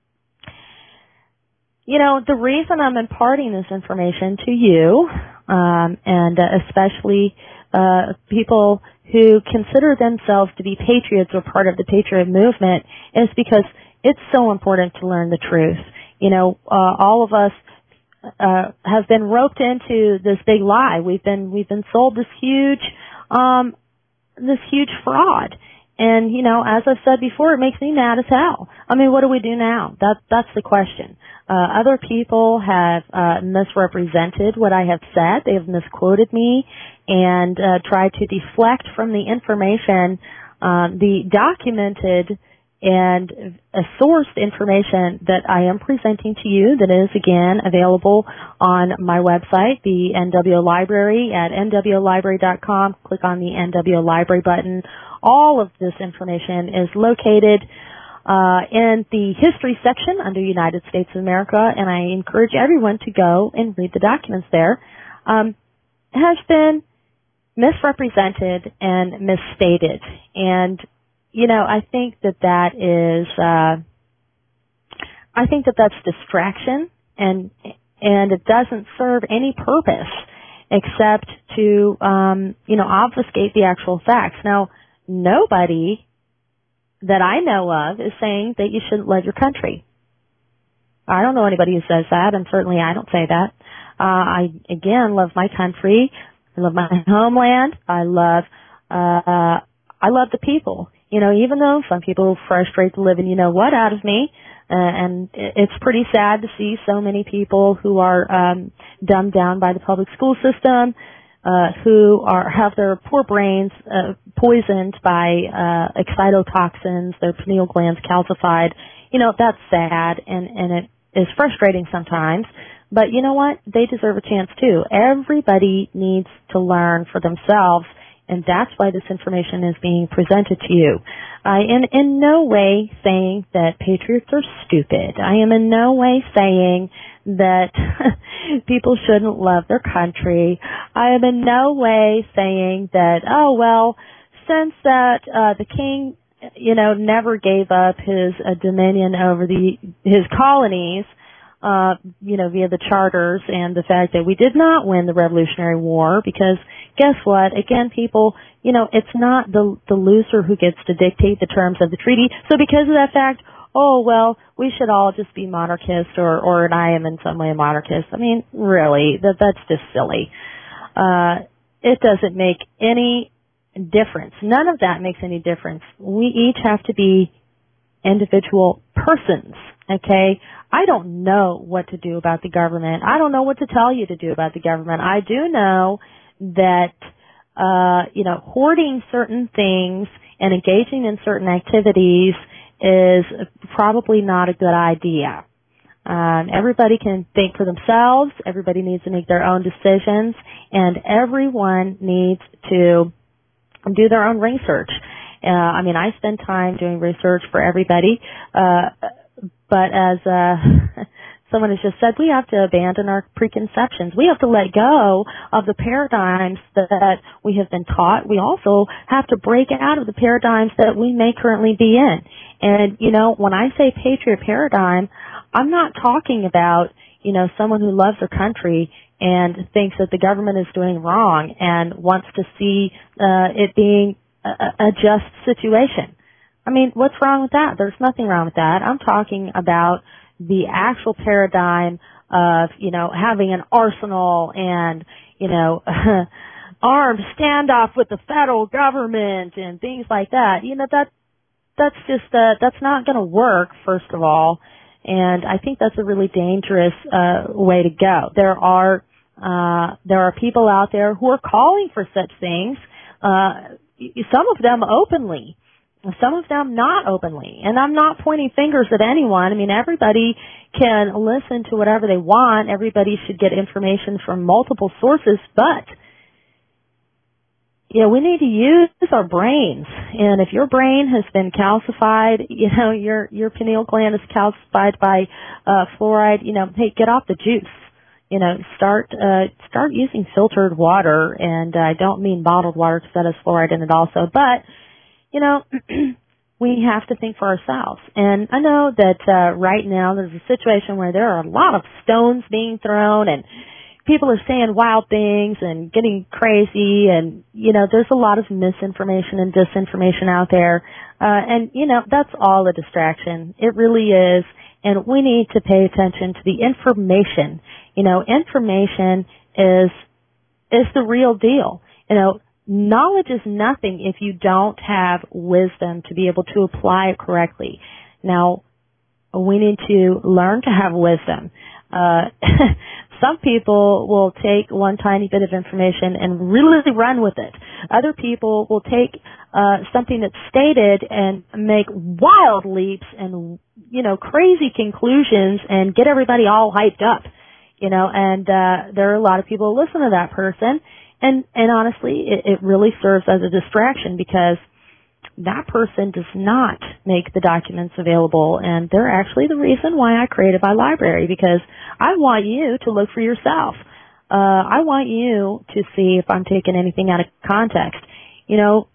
you know, the reason I'm imparting this information to you, um, and uh, especially uh, people who consider themselves to be patriots or part of the patriot movement, is because it's so important to learn the truth. You know, uh, all of us uh, have been roped into this big lie. We've been we've been sold this huge Um, this huge fraud. And, you know, as I've said before, it makes me mad as hell. I mean, what do we do now? That, that's the question. Uh, other people have, uh, misrepresented what I have said. They have misquoted me and, uh, tried to deflect from the information, um, the documented and a sourced information that I am presenting to you that is, again, available on my website, the N W O Library at N W O library dot com. Click on the N W O Library button. All of this information is located uh, in the history section under United States of America, and I encourage everyone to go and read the documents there. Um, it has been misrepresented and misstated, and you know, I think that that is, uh, I think that that's distraction, and and it doesn't serve any purpose except to, um, you know, obfuscate the actual facts. Now, nobody that I know of is saying that you shouldn't love your country. I don't know anybody who says that, and certainly I don't say that. Uh, I again love my country. I love my homeland. I love, uh, I love the people. You know, even though some people frustrate the living, you know what, out of me, uh, and it's pretty sad to see so many people who are um, dumbed down by the public school system, uh, who are have their poor brains uh, poisoned by uh, excitotoxins, their pineal glands calcified. You know, that's sad, and and it is frustrating sometimes. But you know what? They deserve a chance too. Everybody needs to learn for themselves. And that's why this information is being presented to you. I am in no way saying that patriots are stupid. I am in no way saying that people shouldn't love their country. I am in no way saying that, oh, well, since that uh, the king, you know, never gave up his uh, dominion over the his colonies, uh, you know, via the charters and the fact that we did not win the Revolutionary War, because guess what? Again, people, you know, it's not the the loser who gets to dictate the terms of the treaty. So because of that fact, oh, well, we should all just be monarchists, or, or I am in some way a monarchist. I mean, really, that that's just silly. Uh, it doesn't make any difference. None of that makes any difference. We each have to be individual persons, okay? I don't know what to do about the government. I don't know what to tell you to do about the government. I do know that, uh, you know, hoarding certain things and engaging in certain activities is probably not a good idea. Um, everybody can think for themselves. Everybody needs to make their own decisions, and everyone needs to do their own research. Uh, I mean, I spend time doing research for everybody, uh, but as uh, someone has just said, we have to abandon our preconceptions. We have to let go of the paradigms that we have been taught. We also have to break out of the paradigms that we may currently be in. And, you know, when I say patriot paradigm, I'm not talking about, you know, someone who loves their country and thinks that the government is doing wrong and wants to see uh, it being a, a just situation. I mean, what's wrong with that? There's nothing wrong with that. I'm talking about the actual paradigm of, you know, having an arsenal and, you know, armed standoff with the federal government and things like that. You know, that that's just, uh, that's not going to work, first of all. And I think that's a really dangerous uh, way to go. There are uh, there are people out there who are calling for such things. Uh, some of them openly, some of them not openly. And I'm not pointing fingers at anyone. I mean, everybody can listen to whatever they want. Everybody should get information from multiple sources, but you know, we need to use our brains. And if your brain has been calcified, you know, your your pineal gland is calcified by uh fluoride, you know, hey, get off the juice. You know, start uh start using filtered water, and I don't mean bottled water because that has fluoride in it also, but you know, we have to think for ourselves. And I know that uh right now there's a situation where there are a lot of stones being thrown and people are saying wild things and getting crazy, and, you know, there's a lot of misinformation and disinformation out there. Uh, and, you know, that's all a distraction. It really is. And we need to pay attention to the information. You know, information is, is the real deal. You know, knowledge is nothing if you don't have wisdom to be able to apply it correctly. Now, we need to learn to have wisdom. Uh, some people will take one tiny bit of information and really run with it. Other people will take uh, something that's stated and make wild leaps and, you know, crazy conclusions and get everybody all hyped up, you know, and uh, there are a lot of people who listen to that person. And, and honestly, it, it really serves as a distraction because that person does not make the documents available, and they're actually the reason why I created my library, because I want you to look for yourself. Uh, I want you to see if I'm taking anything out of context. You know,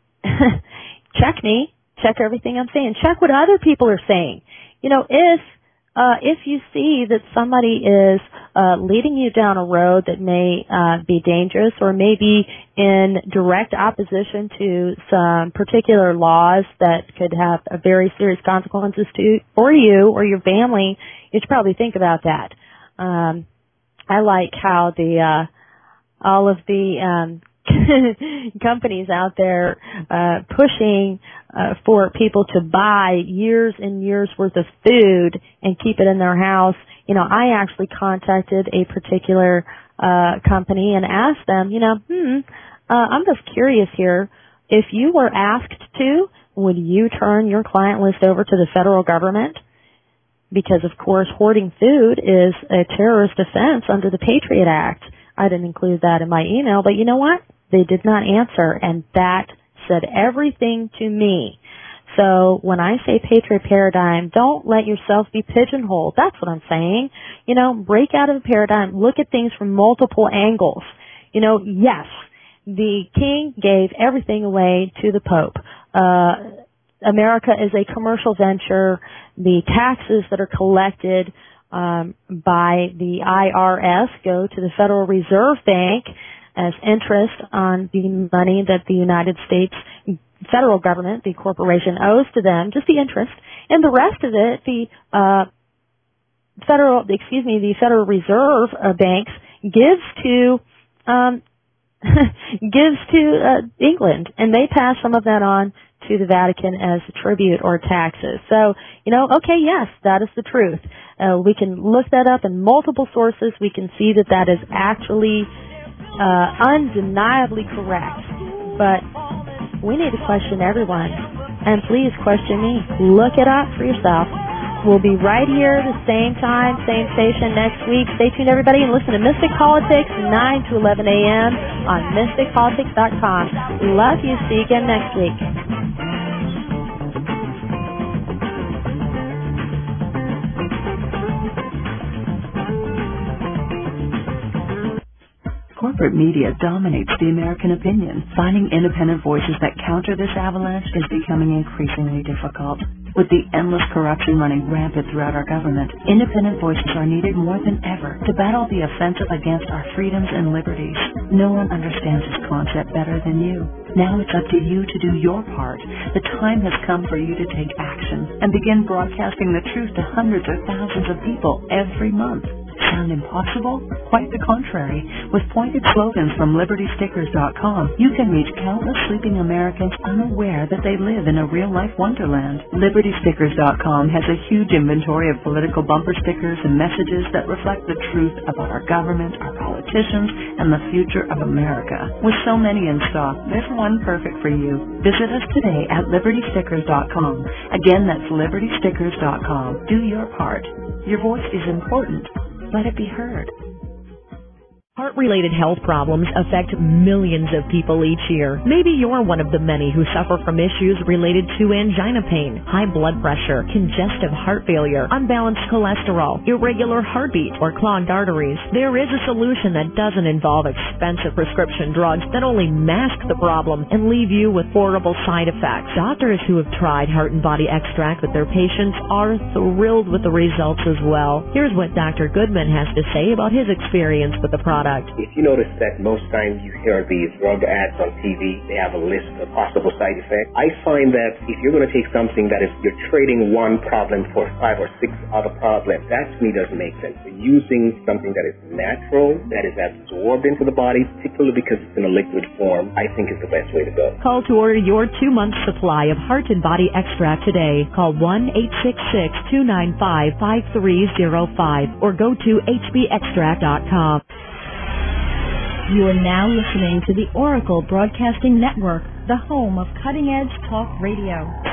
check me, check everything I'm saying, check what other people are saying. You know, if Uh, if you see that somebody is uh, leading you down a road that may uh, be dangerous or may be in direct opposition to some particular laws that could have a very serious consequences to for you or your family, you should probably think about that. Um, I like how the uh, all of the um, companies out there uh, pushing uh, for people to buy years and years worth of food and keep it in their house. You know, I actually contacted a particular uh, company and asked them, you know, hmm, uh, I'm just curious here. If you were asked to, would you turn your client list over to the federal government? Because, of course, hoarding food is a terrorist offense under the Patriot Act. I didn't include that in my email, but you know what? They did not answer, and that said everything to me. So when I say Patriot Paradigm, don't let yourself be pigeonholed. That's what I'm saying. You know, break out of the paradigm. Look at things from multiple angles. You know, yes, the king gave everything away to the Pope. Uh, America is a commercial venture. The taxes that are collected um, by the I R S go to the Federal Reserve Bank as interest on the money that the United States federal government, the corporation, owes to them, just the interest, and the rest of it, the uh, federal, excuse me, the Federal Reserve uh, banks gives to um, gives to uh, England, and they pass some of that on to the Vatican as tribute or taxes. So, you know, okay, yes, that is the truth. Uh, we can look that up in multiple sources. We can see that that is actually uh, undeniably correct. But we need to question everyone. And please question me. Look it up for yourself. We'll be right here the same time, same station next week. Stay tuned, everybody, and listen to Mystic Politics, nine to eleven a.m. on mystic politics dot com. Love you. See you again next week. Corporate media dominates the American opinion. Finding independent voices that counter this avalanche is becoming increasingly difficult. With the endless corruption running rampant throughout our government, independent voices are needed more than ever to battle the offensive against our freedoms and liberties. No one understands this concept better than you. Now it's up to you to do your part. The time has come for you to take action and begin broadcasting the truth to hundreds or thousands of people every month. sound impossible? Quite the contrary. With pointed slogans from Liberty Stickers dot com, you can reach countless sleeping Americans unaware that they live in a real-life wonderland. Liberty Stickers dot com has a huge inventory of political bumper stickers and messages that reflect the truth about our government, our politicians, and the future of America. With so many in stock, there's one perfect for you. Visit us today at Liberty Stickers dot com. Again, that's Liberty Stickers dot com. Do your part. Your voice is important. Let it be heard. Heart-related health problems affect millions of people each year. Maybe you're one of the many who suffer from issues related to angina pain, high blood pressure, congestive heart failure, unbalanced cholesterol, irregular heartbeat, or clogged arteries. There is a solution that doesn't involve expensive prescription drugs that only mask the problem and leave you with horrible side effects. Doctors who have tried Heart and Body Extract with their patients are thrilled with the results as well. Here's what Doctor Goodman has to say about his experience with the product. If you notice that most times you hear these drug ads on T V, they have a list of possible side effects. I find that if you're going to take something that is, you're trading one problem for five or six other problems, that to me doesn't make sense. So using something that is natural, that is absorbed into the body, particularly because it's in a liquid form, I think is the best way to go. Call to order your two-month supply of Heart and Body Extract today. Call one eight six six, two nine five, five three zero five or go to H B extract dot com. You are now listening to the Oracle Broadcasting Network, the home of cutting-edge talk radio.